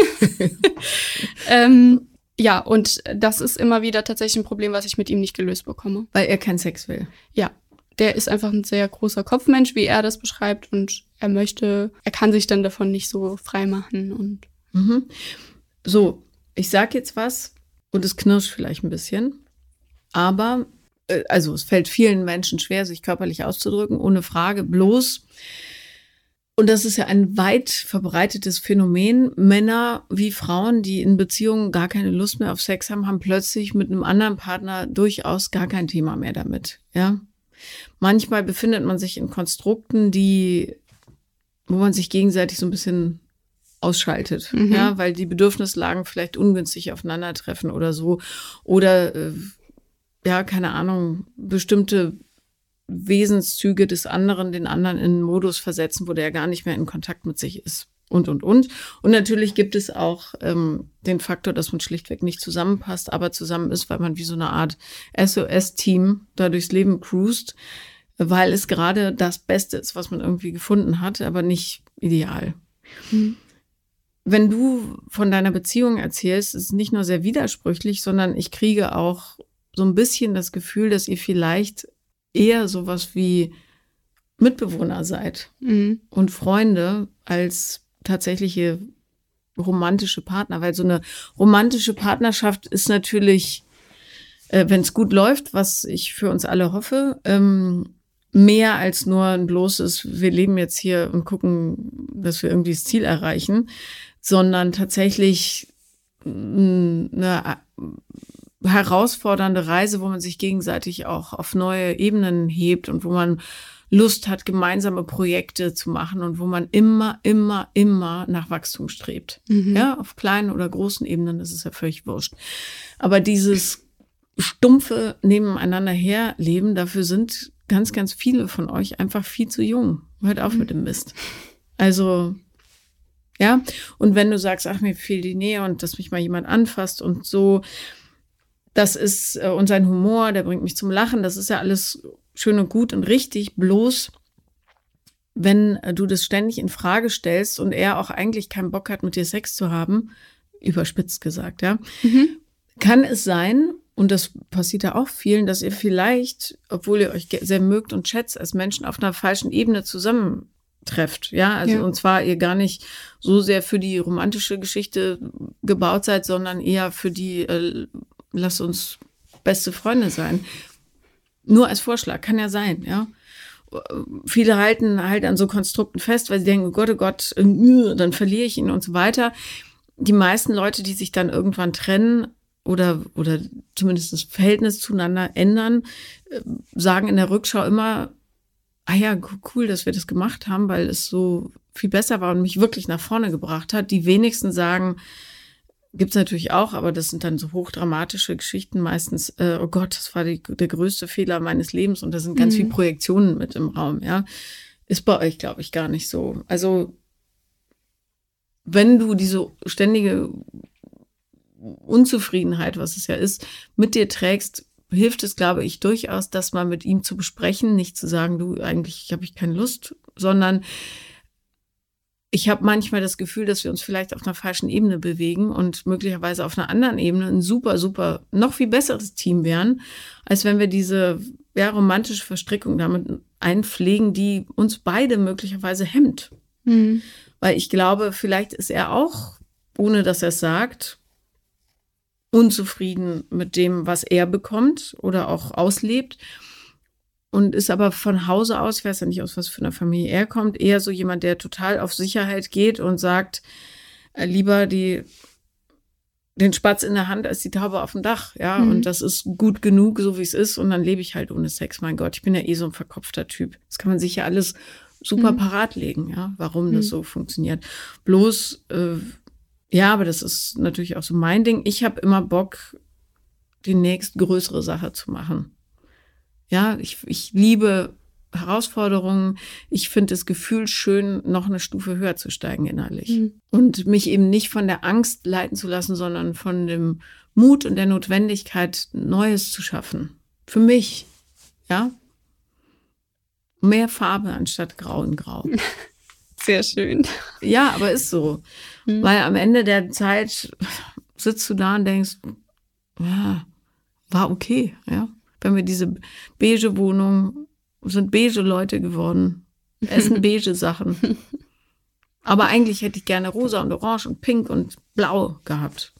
Ja, und das ist immer wieder tatsächlich ein Problem, was ich mit ihm nicht gelöst bekomme. Weil er keinen Sex will. Ja, der ist einfach ein sehr großer Kopfmensch, wie er das beschreibt. Und er kann sich dann davon nicht so frei machen. Und So, ich sag jetzt was und es knirscht vielleicht ein bisschen. Aber, also es fällt vielen Menschen schwer, sich körperlich auszudrücken, ohne Frage, bloß. Und das ist ja ein weit verbreitetes Phänomen. Männer wie Frauen, die in Beziehungen gar keine Lust mehr auf Sex haben, haben plötzlich mit einem anderen Partner durchaus gar kein Thema mehr damit. Ja, manchmal befindet man sich in Konstrukten, wo man sich gegenseitig so ein bisschen ausschaltet, ja, weil die Bedürfnislagen vielleicht ungünstig aufeinandertreffen oder so. Oder ja, keine Ahnung, bestimmte Wesenszüge des anderen den anderen in einen Modus versetzen, wo der gar nicht mehr in Kontakt mit sich ist und. Und natürlich gibt es auch den Faktor, dass man schlichtweg nicht zusammenpasst, aber zusammen ist, weil man wie so eine Art SOS-Team da durchs Leben cruist, weil es gerade das Beste ist, was man irgendwie gefunden hat, aber nicht ideal. Wenn du von deiner Beziehung erzählst, ist es nicht nur sehr widersprüchlich, sondern ich kriege auch so ein bisschen das Gefühl, dass ihr vielleicht eher sowas wie Mitbewohner seid und Freunde als tatsächliche romantische Partner. Weil so eine romantische Partnerschaft ist natürlich, wenn es gut läuft, was ich für uns alle hoffe, mehr als nur ein bloßes, wir leben jetzt hier und gucken, dass wir irgendwie das Ziel erreichen, sondern tatsächlich eine herausfordernde Reise, wo man sich gegenseitig auch auf neue Ebenen hebt und wo man Lust hat, gemeinsame Projekte zu machen und wo man immer nach Wachstum strebt. Ja, auf kleinen oder großen Ebenen, das ist ja völlig wurscht. Aber dieses stumpfe Nebeneinander herleben, dafür sind ganz, ganz viele von euch einfach viel zu jung. Hört auf mit dem Mist. Also, ja, und wenn du sagst, ach, mir fehlt die Nähe und dass mich mal jemand anfasst und so, das ist, und sein Humor, der bringt mich zum Lachen, das ist ja alles schön und gut und richtig, bloß wenn du das ständig in Frage stellst und er auch eigentlich keinen Bock hat, mit dir Sex zu haben, überspitzt gesagt, ja, kann es sein, und das passiert ja auch vielen, dass ihr vielleicht, obwohl ihr euch sehr mögt und schätzt, als Menschen auf einer falschen Ebene zusammentrefft, ja, also und zwar ihr gar nicht so sehr für die romantische Geschichte gebaut seid, sondern eher für die lass uns beste Freunde sein. Nur als Vorschlag, kann ja sein, ja. Viele halten halt an so Konstrukten fest, weil sie denken, oh Gott, dann verliere ich ihn und so weiter. Die meisten Leute, die sich dann irgendwann trennen oder zumindest das Verhältnis zueinander ändern, sagen in der Rückschau immer, ah ja, cool, dass wir das gemacht haben, weil es so viel besser war und mich wirklich nach vorne gebracht hat. Die wenigsten sagen, gibt's natürlich auch, aber das sind dann so hochdramatische Geschichten meistens. Oh Gott, das war der größte Fehler meines Lebens und da sind ganz viele Projektionen mit im Raum. Ja, ist bei euch, glaube ich, gar nicht so. Also wenn du diese ständige Unzufriedenheit, was es ja ist, mit dir trägst, hilft es, glaube ich, durchaus, das mal mit ihm zu besprechen, nicht zu sagen, du, eigentlich habe ich keine Lust, sondern ich habe manchmal das Gefühl, dass wir uns vielleicht auf einer falschen Ebene bewegen und möglicherweise auf einer anderen Ebene ein super, noch viel besseres Team wären, als wenn wir diese romantische Verstrickung damit einpflegen, die uns beide möglicherweise hemmt. Weil ich glaube, vielleicht ist er auch, ohne dass er es sagt, unzufrieden mit dem, was er bekommt oder auch auslebt. Und ist aber von Hause aus, ich weiß ja nicht, aus was für einer Familie er kommt, eher so jemand, der total auf Sicherheit geht und sagt, lieber den Spatz in der Hand als die Taube auf dem Dach. Ja, und das ist gut genug, so wie es ist. Und dann lebe ich halt ohne Sex. Mein Gott, ich bin ja so ein verkopfter Typ. Das kann man sich ja alles super parat legen, ja, warum das so funktioniert. Bloß, aber das ist natürlich auch so mein Ding. Ich habe immer Bock, die nächstgrößere Sache zu machen. Ja, ich liebe Herausforderungen. Ich finde das Gefühl schön, noch eine Stufe höher zu steigen innerlich. Und mich eben nicht von der Angst leiten zu lassen, sondern von dem Mut und der Notwendigkeit, Neues zu schaffen. Für mich, ja. Mehr Farbe anstatt grau in grau. Sehr schön. Ja, aber ist so. Weil am Ende der Zeit sitzt du da und denkst, ja, war okay, ja. Wenn wir diese beige Wohnung, sind beige Leute geworden, essen beige Sachen. Aber eigentlich hätte ich gerne rosa und orange und pink und blau gehabt.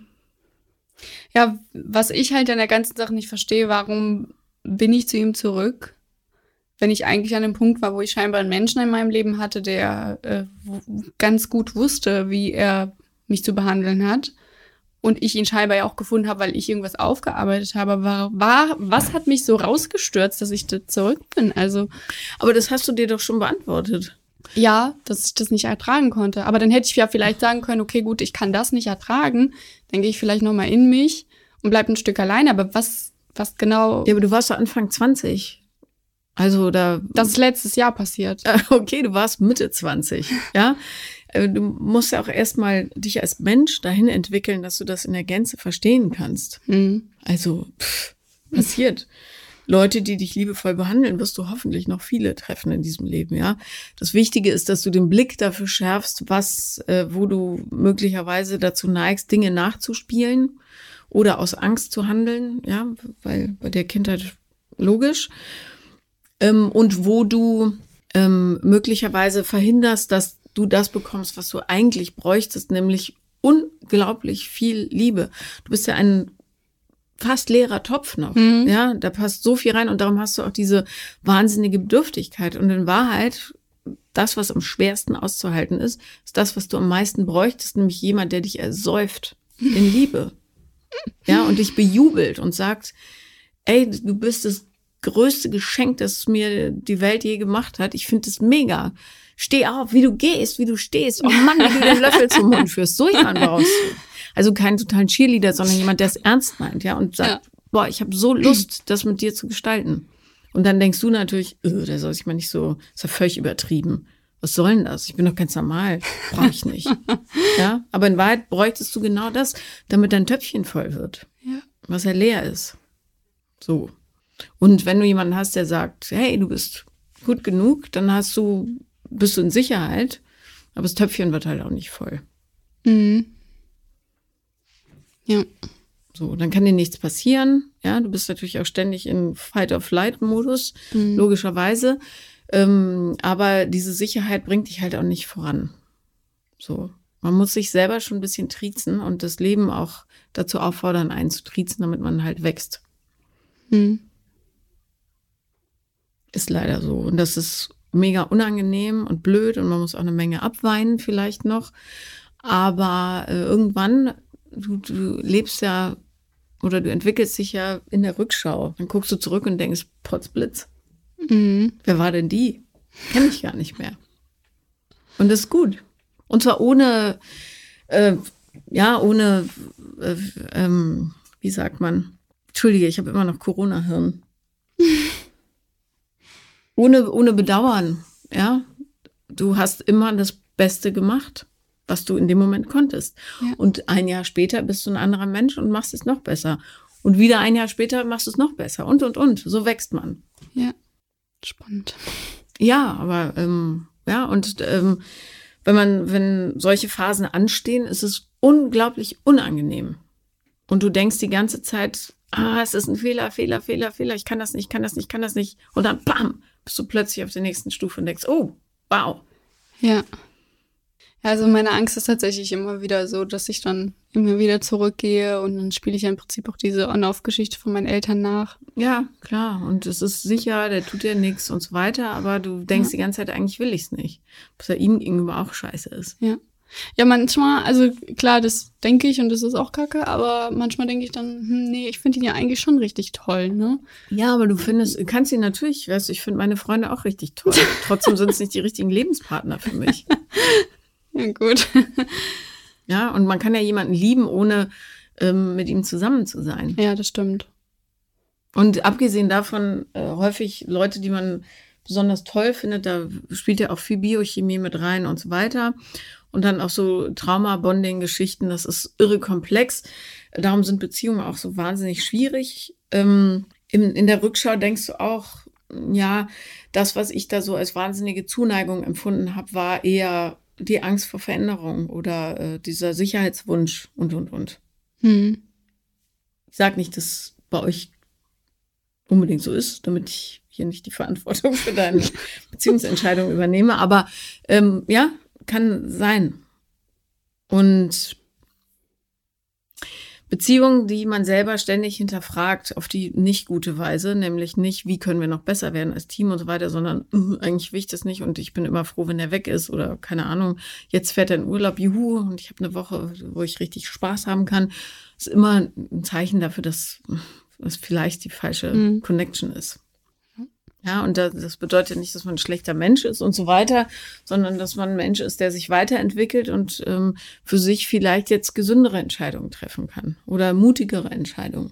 Ja, was ich halt an der ganzen Sache nicht verstehe, warum bin ich zu ihm zurück, wenn ich eigentlich an dem Punkt war, wo ich scheinbar einen Menschen in meinem Leben hatte, der ganz gut wusste, wie er mich zu behandeln hat. Und ich ihn scheinbar ja auch gefunden habe, weil ich irgendwas aufgearbeitet habe. Was hat mich so rausgestürzt, dass ich da zurück bin? Also, aber das hast du dir doch schon beantwortet. Ja, dass ich das nicht ertragen konnte. Aber dann hätte ich ja vielleicht sagen können, okay, gut, ich kann das nicht ertragen. Dann gehe ich vielleicht noch mal in mich und bleib ein Stück alleine. Aber was genau? Ja, aber du warst so Anfang 20. Also da. Das ist letztes Jahr passiert. Okay, du warst Mitte 20, ja. Du musst ja auch erstmal dich als Mensch dahin entwickeln, dass du das in der Gänze verstehen kannst. Also, passiert. Leute, die dich liebevoll behandeln, wirst du hoffentlich noch viele treffen in diesem Leben, ja. Das Wichtige ist, dass du den Blick dafür schärfst, wo du möglicherweise dazu neigst, Dinge nachzuspielen oder aus Angst zu handeln, ja, weil bei der Kindheit logisch. Und wo du möglicherweise verhinderst, dass du das bekommst, was du eigentlich bräuchtest, nämlich unglaublich viel Liebe. Du bist ja ein fast leerer Topf noch, ja, da passt so viel rein und darum hast du auch diese wahnsinnige Bedürftigkeit. Und in Wahrheit, das, was am schwersten auszuhalten ist das, was du am meisten bräuchtest, nämlich jemand, der dich ersäuft in Liebe, ja, und dich bejubelt und sagt, ey, du bist das größte Geschenk, das mir die Welt je gemacht hat. Ich finde es mega. Steh auf, wie du gehst, wie du stehst. Oh Mann, wie du den Löffel zum Mund führst. So jemand brauchst du. Also keinen totalen Cheerleader, sondern jemand, der es ernst meint, ja, und sagt, boah, ich habe so Lust, das mit dir zu gestalten. Und dann denkst du natürlich, der soll sich mal nicht so, ist ja völlig übertrieben. Was soll denn das? Ich bin doch ganz normal. Brauche ich nicht. Ja, aber in Wahrheit bräuchtest du genau das, damit dein Töpfchen voll wird. Ja. Was ja leer ist. So. Und wenn du jemanden hast, der sagt, hey, du bist gut genug, dann bist du in Sicherheit, aber das Töpfchen wird halt auch nicht voll. Mhm. Ja. So, dann kann dir nichts passieren. Ja, du bist natürlich auch ständig in Fight-or-Flight-Modus, logischerweise. Aber diese Sicherheit bringt dich halt auch nicht voran. So, man muss sich selber schon ein bisschen triezen und das Leben auch dazu auffordern, einen zu triezen, damit man halt wächst. Ist leider so. Und das ist mega unangenehm und blöd und man muss auch eine Menge abweinen vielleicht noch. Aber irgendwann, du lebst ja oder du entwickelst dich ja in der Rückschau. Dann guckst du zurück und denkst, Potzblitz. Wer war denn die? Kenn ich gar nicht mehr. Und das ist gut. Und zwar ohne, wie sagt man? Entschuldige, ich habe immer noch Corona-Hirn. Ohne Bedauern, ja. Du hast immer das Beste gemacht, was du in dem Moment konntest. Ja. Und ein Jahr später bist du ein anderer Mensch und machst es noch besser. Und wieder ein Jahr später machst du es noch besser. Und. So wächst man. Ja, spannend. Ja, aber wenn solche Phasen anstehen, ist es unglaublich unangenehm. Und du denkst die ganze Zeit, es ist ein Fehler, ich kann das nicht. Und dann, bam, bist du plötzlich auf der nächsten Stufe und denkst, oh, wow. Ja. Also meine Angst ist tatsächlich immer wieder so, dass ich dann immer wieder zurückgehe und dann spiele ich ja im Prinzip auch diese On-Off-Geschichte von meinen Eltern nach. Ja, klar. Und es ist sicher, der tut ja nichts und so weiter, aber du denkst die ganze Zeit, eigentlich will ich es nicht. Was ja ihm gegenüber auch scheiße ist. Ja. Ja, manchmal, also klar, das denke ich und das ist auch kacke, aber manchmal denke ich dann, nee, ich finde ihn ja eigentlich schon richtig toll, ne? Ja, aber du kannst ihn natürlich, weißt du, ich finde meine Freunde auch richtig toll. Trotzdem sind es nicht die richtigen Lebenspartner für mich. Ja, gut. Ja, und man kann ja jemanden lieben, ohne mit ihm zusammen zu sein. Ja, das stimmt. Und abgesehen davon, häufig Leute, die man besonders toll findet, da spielt ja auch viel Biochemie mit rein und so weiter. Und dann auch so Trauma-Bonding-Geschichten, das ist irre komplex. Darum sind Beziehungen auch so wahnsinnig schwierig. In der Rückschau denkst du auch, ja, das, was ich da so als wahnsinnige Zuneigung empfunden habe, war eher die Angst vor Veränderung oder dieser Sicherheitswunsch und. Ich sage nicht, dass bei euch unbedingt so ist, damit ich hier nicht die Verantwortung für deine Beziehungsentscheidung übernehme, aber ja, kann sein. Und Beziehungen, die man selber ständig hinterfragt, auf die nicht gute Weise, nämlich nicht, wie können wir noch besser werden als Team und so weiter, sondern eigentlich will ich das nicht und ich bin immer froh, wenn er weg ist oder keine Ahnung, jetzt fährt er in Urlaub, juhu, und ich habe eine Woche, wo ich richtig Spaß haben kann, ist immer ein Zeichen dafür, dass es vielleicht die falsche Connection ist. Ja, und das bedeutet nicht, dass man ein schlechter Mensch ist und so weiter, sondern dass man ein Mensch ist, der sich weiterentwickelt und für sich vielleicht jetzt gesündere Entscheidungen treffen kann oder mutigere Entscheidungen.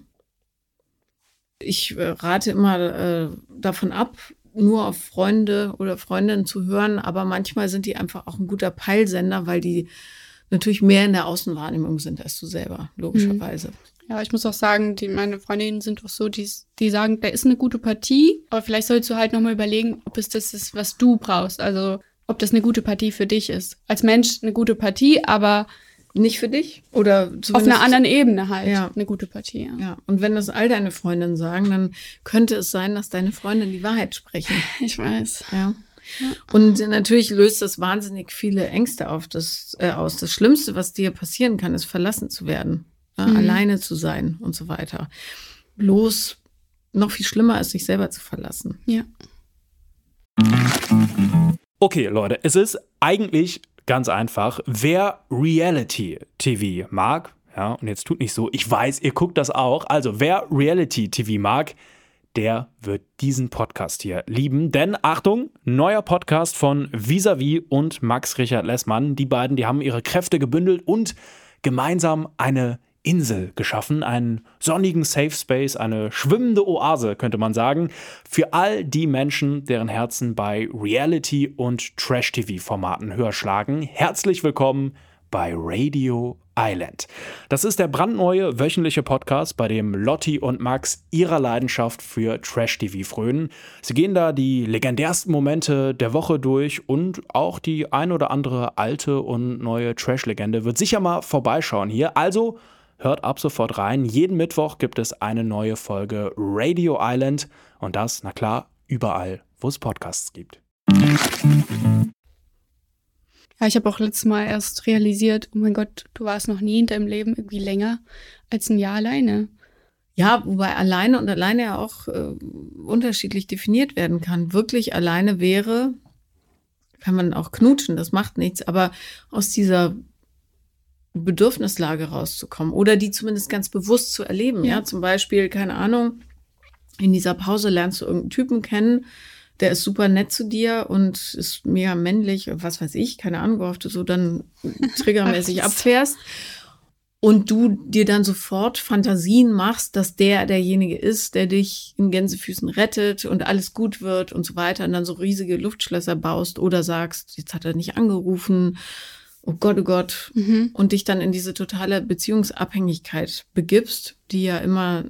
Ich rate immer davon ab, nur auf Freunde oder Freundinnen zu hören, aber manchmal sind die einfach auch ein guter Peilsender, weil die natürlich mehr in der Außenwahrnehmung sind als du selber, logischerweise. Ja, ich muss auch sagen, meine Freundinnen sind auch so, die sagen, da ist eine gute Partie, aber vielleicht sollst du halt nochmal überlegen, ob es das ist, was du brauchst. Also, ob das eine gute Partie für dich ist. Als Mensch eine gute Partie, aber nicht für dich? Oder auf einer anderen Ebene halt eine gute Partie. Ja, und wenn das all deine Freundinnen sagen, dann könnte es sein, dass deine Freundinnen die Wahrheit sprechen. Ich weiß. Ja. Und natürlich löst das wahnsinnig viele Ängste aus. Das Schlimmste, was dir passieren kann, ist verlassen zu werden. Ja, alleine zu sein und so weiter. Bloß noch viel schlimmer ist, sich selber zu verlassen. Ja. Okay, Leute, es ist eigentlich ganz einfach. Wer Reality-TV mag, ja, und jetzt tut nicht so, ich weiß, ihr guckt das auch, also wer Reality-TV mag, der wird diesen Podcast hier lieben. Denn, Achtung, neuer Podcast von Vis-a-vis und Max Richard Lessmann. Die beiden, die haben ihre Kräfte gebündelt und gemeinsam eine Insel geschaffen, einen sonnigen Safe Space, eine schwimmende Oase, könnte man sagen, für all die Menschen, deren Herzen bei Reality- und Trash-TV-Formaten höher schlagen. Herzlich willkommen bei Radio Island. Das ist der brandneue wöchentliche Podcast, bei dem Lotti und Max ihrer Leidenschaft für Trash-TV frönen. Sie gehen da die legendärsten Momente der Woche durch und auch die ein oder andere alte und neue Trash-Legende wird sicher mal vorbeischauen hier. Also hört ab sofort rein. Jeden Mittwoch gibt es eine neue Folge Radio Island und das, na klar, überall, wo es Podcasts gibt. Ja, ich habe auch letztes Mal erst realisiert, oh mein Gott, du warst noch nie in deinem Leben irgendwie länger als ein Jahr alleine. Ja, wobei alleine und alleine ja auch unterschiedlich definiert werden kann. Wirklich alleine wäre, kann man auch knutschen, das macht nichts, aber aus dieser Bedürfnislage rauszukommen oder die zumindest ganz bewusst zu erleben. Ja, zum Beispiel, keine Ahnung, in dieser Pause lernst du irgendeinen Typen kennen, der ist super nett zu dir und ist mega männlich, was weiß ich, keine Ahnung, worauf du so dann triggermäßig abfährst. Und du dir dann sofort Fantasien machst, dass der derjenige ist, der dich in Gänsefüßen rettet und alles gut wird und so weiter. Und dann so riesige Luftschlösser baust oder sagst, jetzt hat er nicht angerufen, oh Gott. Und dich dann in diese totale Beziehungsabhängigkeit begibst, die ja immer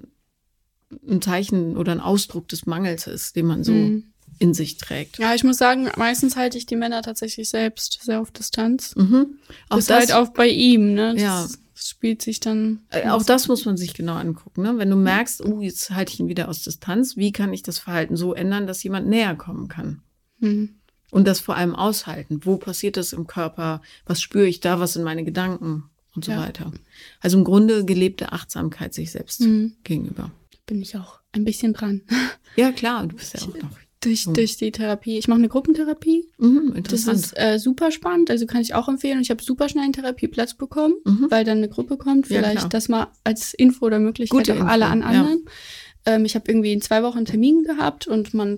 ein Zeichen oder ein Ausdruck des Mangels ist, den man so in sich trägt. Ja, ich muss sagen, meistens halte ich die Männer tatsächlich selbst sehr auf Distanz. Auch das halt auch bei ihm, ne? Ja. Das spielt sich dann. Auch das muss man sich genau angucken, ne? Wenn du merkst, jetzt halte ich ihn wieder aus Distanz, wie kann ich das Verhalten so ändern, dass jemand näher kommen kann? Und das vor allem aushalten. Wo passiert das im Körper? Was spüre ich da? Was sind meine Gedanken? Und so weiter. Also im Grunde gelebte Achtsamkeit sich selbst gegenüber. Bin ich auch ein bisschen dran. Ja, klar, du bist ja auch noch. Durch die Therapie. Ich mache eine Gruppentherapie. Interessant. Das ist super spannend, also kann ich auch empfehlen. Und ich habe super schnell einen Therapieplatz bekommen, weil dann eine Gruppe kommt. Vielleicht das mal als Info oder Möglichkeit Gute auch Info, alle an anderen. Ich habe irgendwie in 2 Wochen einen Termin gehabt und man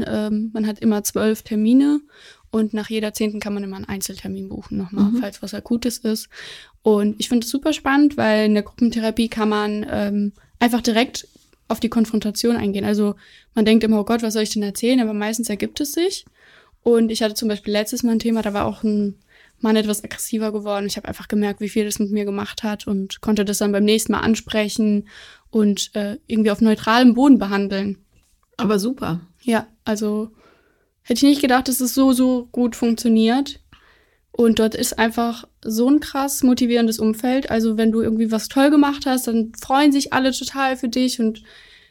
hat immer 12 Termine und nach jeder 10. kann man immer einen Einzeltermin buchen nochmal, falls was Akutes ist. Und ich finde es super spannend, weil in der Gruppentherapie kann man einfach direkt auf die Konfrontation eingehen. Also man denkt immer, oh Gott, was soll ich denn erzählen? Aber meistens ergibt es sich. Und ich hatte zum Beispiel letztes Mal ein Thema, da war auch ein Mann etwas aggressiver geworden. Ich habe einfach gemerkt, wie viel das mit mir gemacht hat und konnte das dann beim nächsten Mal ansprechen und irgendwie auf neutralem Boden behandeln. Aber super. Ja, also hätte ich nicht gedacht, dass es so gut funktioniert. Und dort ist einfach so ein krass motivierendes Umfeld. Also wenn du irgendwie was toll gemacht hast, dann freuen sich alle total für dich und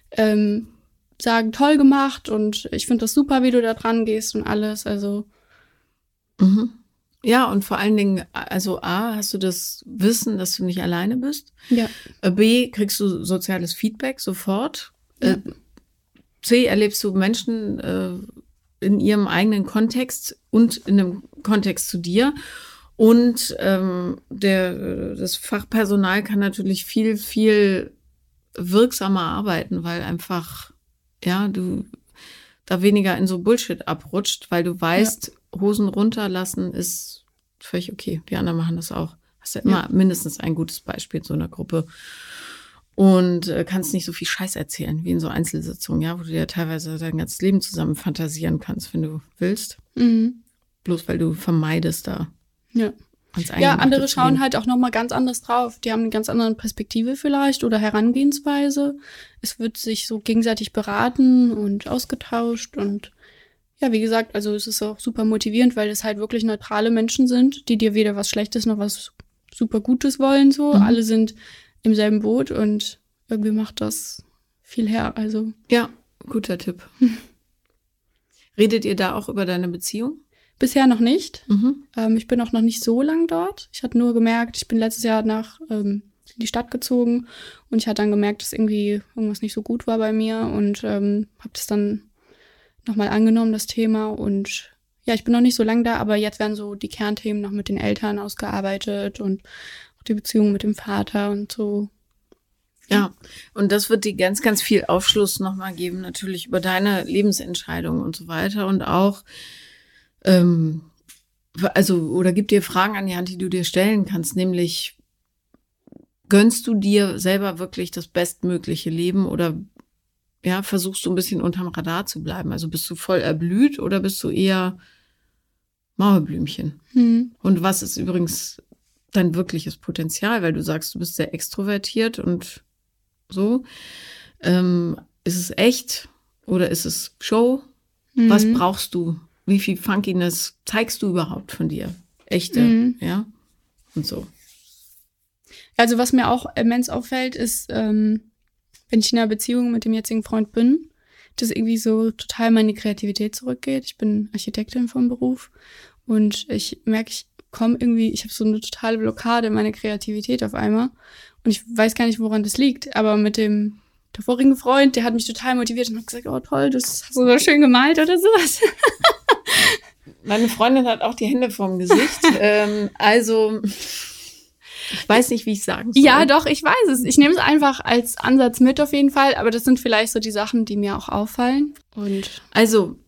sagen, toll gemacht. Und ich finde das super, wie du da dran gehst und alles. Also Ja, und vor allen Dingen, also A, hast du das Wissen, dass du nicht alleine bist. Ja. B, kriegst du soziales Feedback sofort. Ja. C, erlebst du Menschen in ihrem eigenen Kontext und in einem Kontext zu dir. Und das Fachpersonal kann natürlich viel wirksamer arbeiten, weil einfach, du da weniger in so Bullshit abrutscht, weil du weißt, Hosen runterlassen ist völlig okay. Die anderen machen das auch. Hast ja immer mindestens ein gutes Beispiel in so einer Gruppe. Und kannst nicht so viel Scheiß erzählen, wie in so Einzelsitzungen, wo du dir teilweise dein ganzes Leben zusammen fantasieren kannst, wenn du willst. Bloß weil du vermeidest da. Ja, andere schauen halt auch nochmal ganz anders drauf. Die haben eine ganz andere Perspektive vielleicht oder Herangehensweise. Es wird sich so gegenseitig beraten und ausgetauscht und ja, wie gesagt, also es ist auch super motivierend, weil es halt wirklich neutrale Menschen sind, die dir weder was Schlechtes noch was super Gutes wollen, so. Alle sind im selben Boot und irgendwie macht das viel her, also. Ja, guter Tipp. Redet ihr da auch über deine Beziehung? Bisher noch nicht. Ich bin auch noch nicht so lang dort. Ich hatte nur gemerkt, ich bin letztes Jahr in die Stadt gezogen und ich hatte dann gemerkt, dass irgendwie irgendwas nicht so gut war bei mir und habe das dann nochmal angenommen, das Thema. Und ja, ich bin noch nicht so lang da, aber jetzt werden so die Kernthemen noch mit den Eltern ausgearbeitet und auch die Beziehung mit dem Vater und so. Ja, und das wird dir ganz, ganz viel Aufschluss nochmal geben, natürlich über deine Lebensentscheidungen und so weiter. Und auch, oder gibt dir Fragen an die Hand, die du dir stellen kannst, nämlich, gönnst du dir selber wirklich das bestmögliche Leben oder ja, versuchst du ein bisschen unterm Radar zu bleiben? Also bist du voll erblüht oder bist du eher Mauerblümchen? Und was ist übrigens dein wirkliches Potenzial? Weil du sagst, du bist sehr extrovertiert und so. Ist es echt oder ist es Show? Was brauchst du? Wie viel Funkiness zeigst du überhaupt von dir? Echte, ja? Und so. Also was mir auch immens auffällt, ist, wenn ich in einer Beziehung mit dem jetzigen Freund bin, dass irgendwie so total meine Kreativität zurückgeht. Ich bin Architektin vom Beruf und ich merke, ich habe so eine totale Blockade in meiner Kreativität auf einmal. Und ich weiß gar nicht, woran das liegt. Aber mit der vorigen Freund, der hat mich total motiviert und hat gesagt, oh toll, das hast du so schön gemalt oder sowas. Meine Freundin hat auch die Hände vorm Gesicht. Also, ich weiß nicht, wie ich sagen soll. Ja, doch, ich weiß es. Ich nehme es einfach als Ansatz mit auf jeden Fall. Aber das sind vielleicht so die Sachen, die mir auch auffallen. Und also,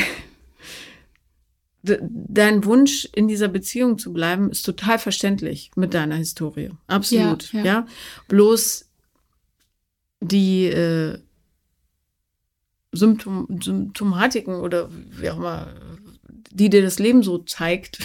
dein Wunsch, in dieser Beziehung zu bleiben, ist total verständlich mit deiner Historie. Absolut, ja. Bloß die Symptomatiken oder wie auch immer, die dir das Leben so zeigt,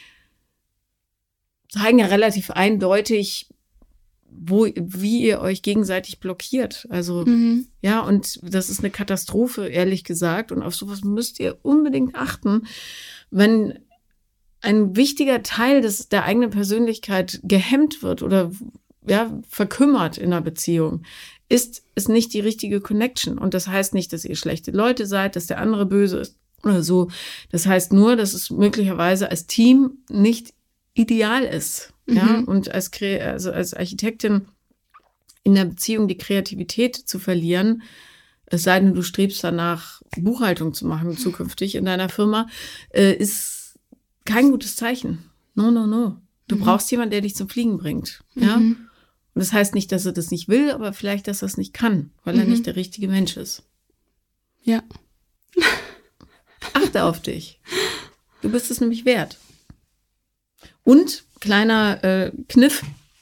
zeigen ja relativ eindeutig, wie ihr euch gegenseitig blockiert. Also, ja, und das ist eine Katastrophe, ehrlich gesagt. Und auf sowas müsst ihr unbedingt achten, wenn ein wichtiger Teil der eigenen Persönlichkeit gehemmt wird oder ja, verkümmert in einer Beziehung, ist es nicht die richtige Connection. Und das heißt nicht, dass ihr schlechte Leute seid, dass der andere böse ist oder so. Das heißt nur, dass es möglicherweise als Team nicht ideal ist. Ja, und als Architektin in der Beziehung die Kreativität zu verlieren, es sei denn, du strebst danach, Buchhaltung zu machen zukünftig in deiner Firma, ist kein gutes Zeichen. No. Du brauchst jemanden, der dich zum Fliegen bringt. Ja? Und das heißt nicht, dass er das nicht will, aber vielleicht, dass er es nicht kann, weil er nicht der richtige Mensch ist. Ja. Achte auf dich. Du bist es nämlich wert. Und kleiner Kniff,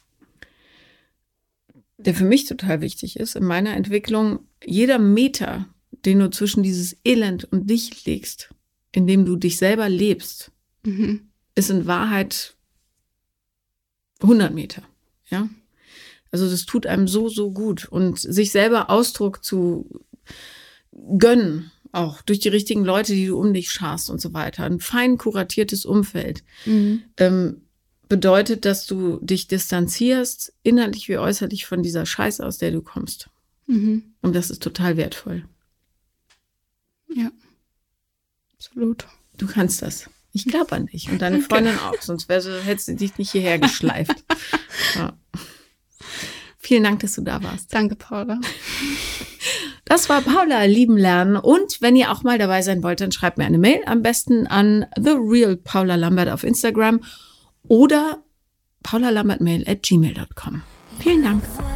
der für mich total wichtig ist in meiner Entwicklung: Jeder Meter, den du zwischen dieses Elend und dich legst, in dem du dich selber lebst, ist in Wahrheit 100 Meter. Ja? Also das tut einem so, so gut. Und sich selber Ausdruck zu gönnen, auch durch die richtigen Leute, die du um dich scharst und so weiter. Ein fein kuratiertes Umfeld bedeutet, dass du dich distanzierst, innerlich wie äußerlich, von dieser Scheiße, aus der du kommst. Und das ist total wertvoll. Ja, absolut. Du kannst das. Ich glaube an dich und deine Freundin auch, sonst hättest du dich nicht hierher geschleift. Ja. Vielen Dank, dass du da warst. Danke, Paula. Das war Paula lieben lernen. Und wenn ihr auch mal dabei sein wollt, dann schreibt mir eine Mail, am besten an TheRealPaulaLambert auf Instagram oder paulalambertmail@gmail.com. Vielen Dank.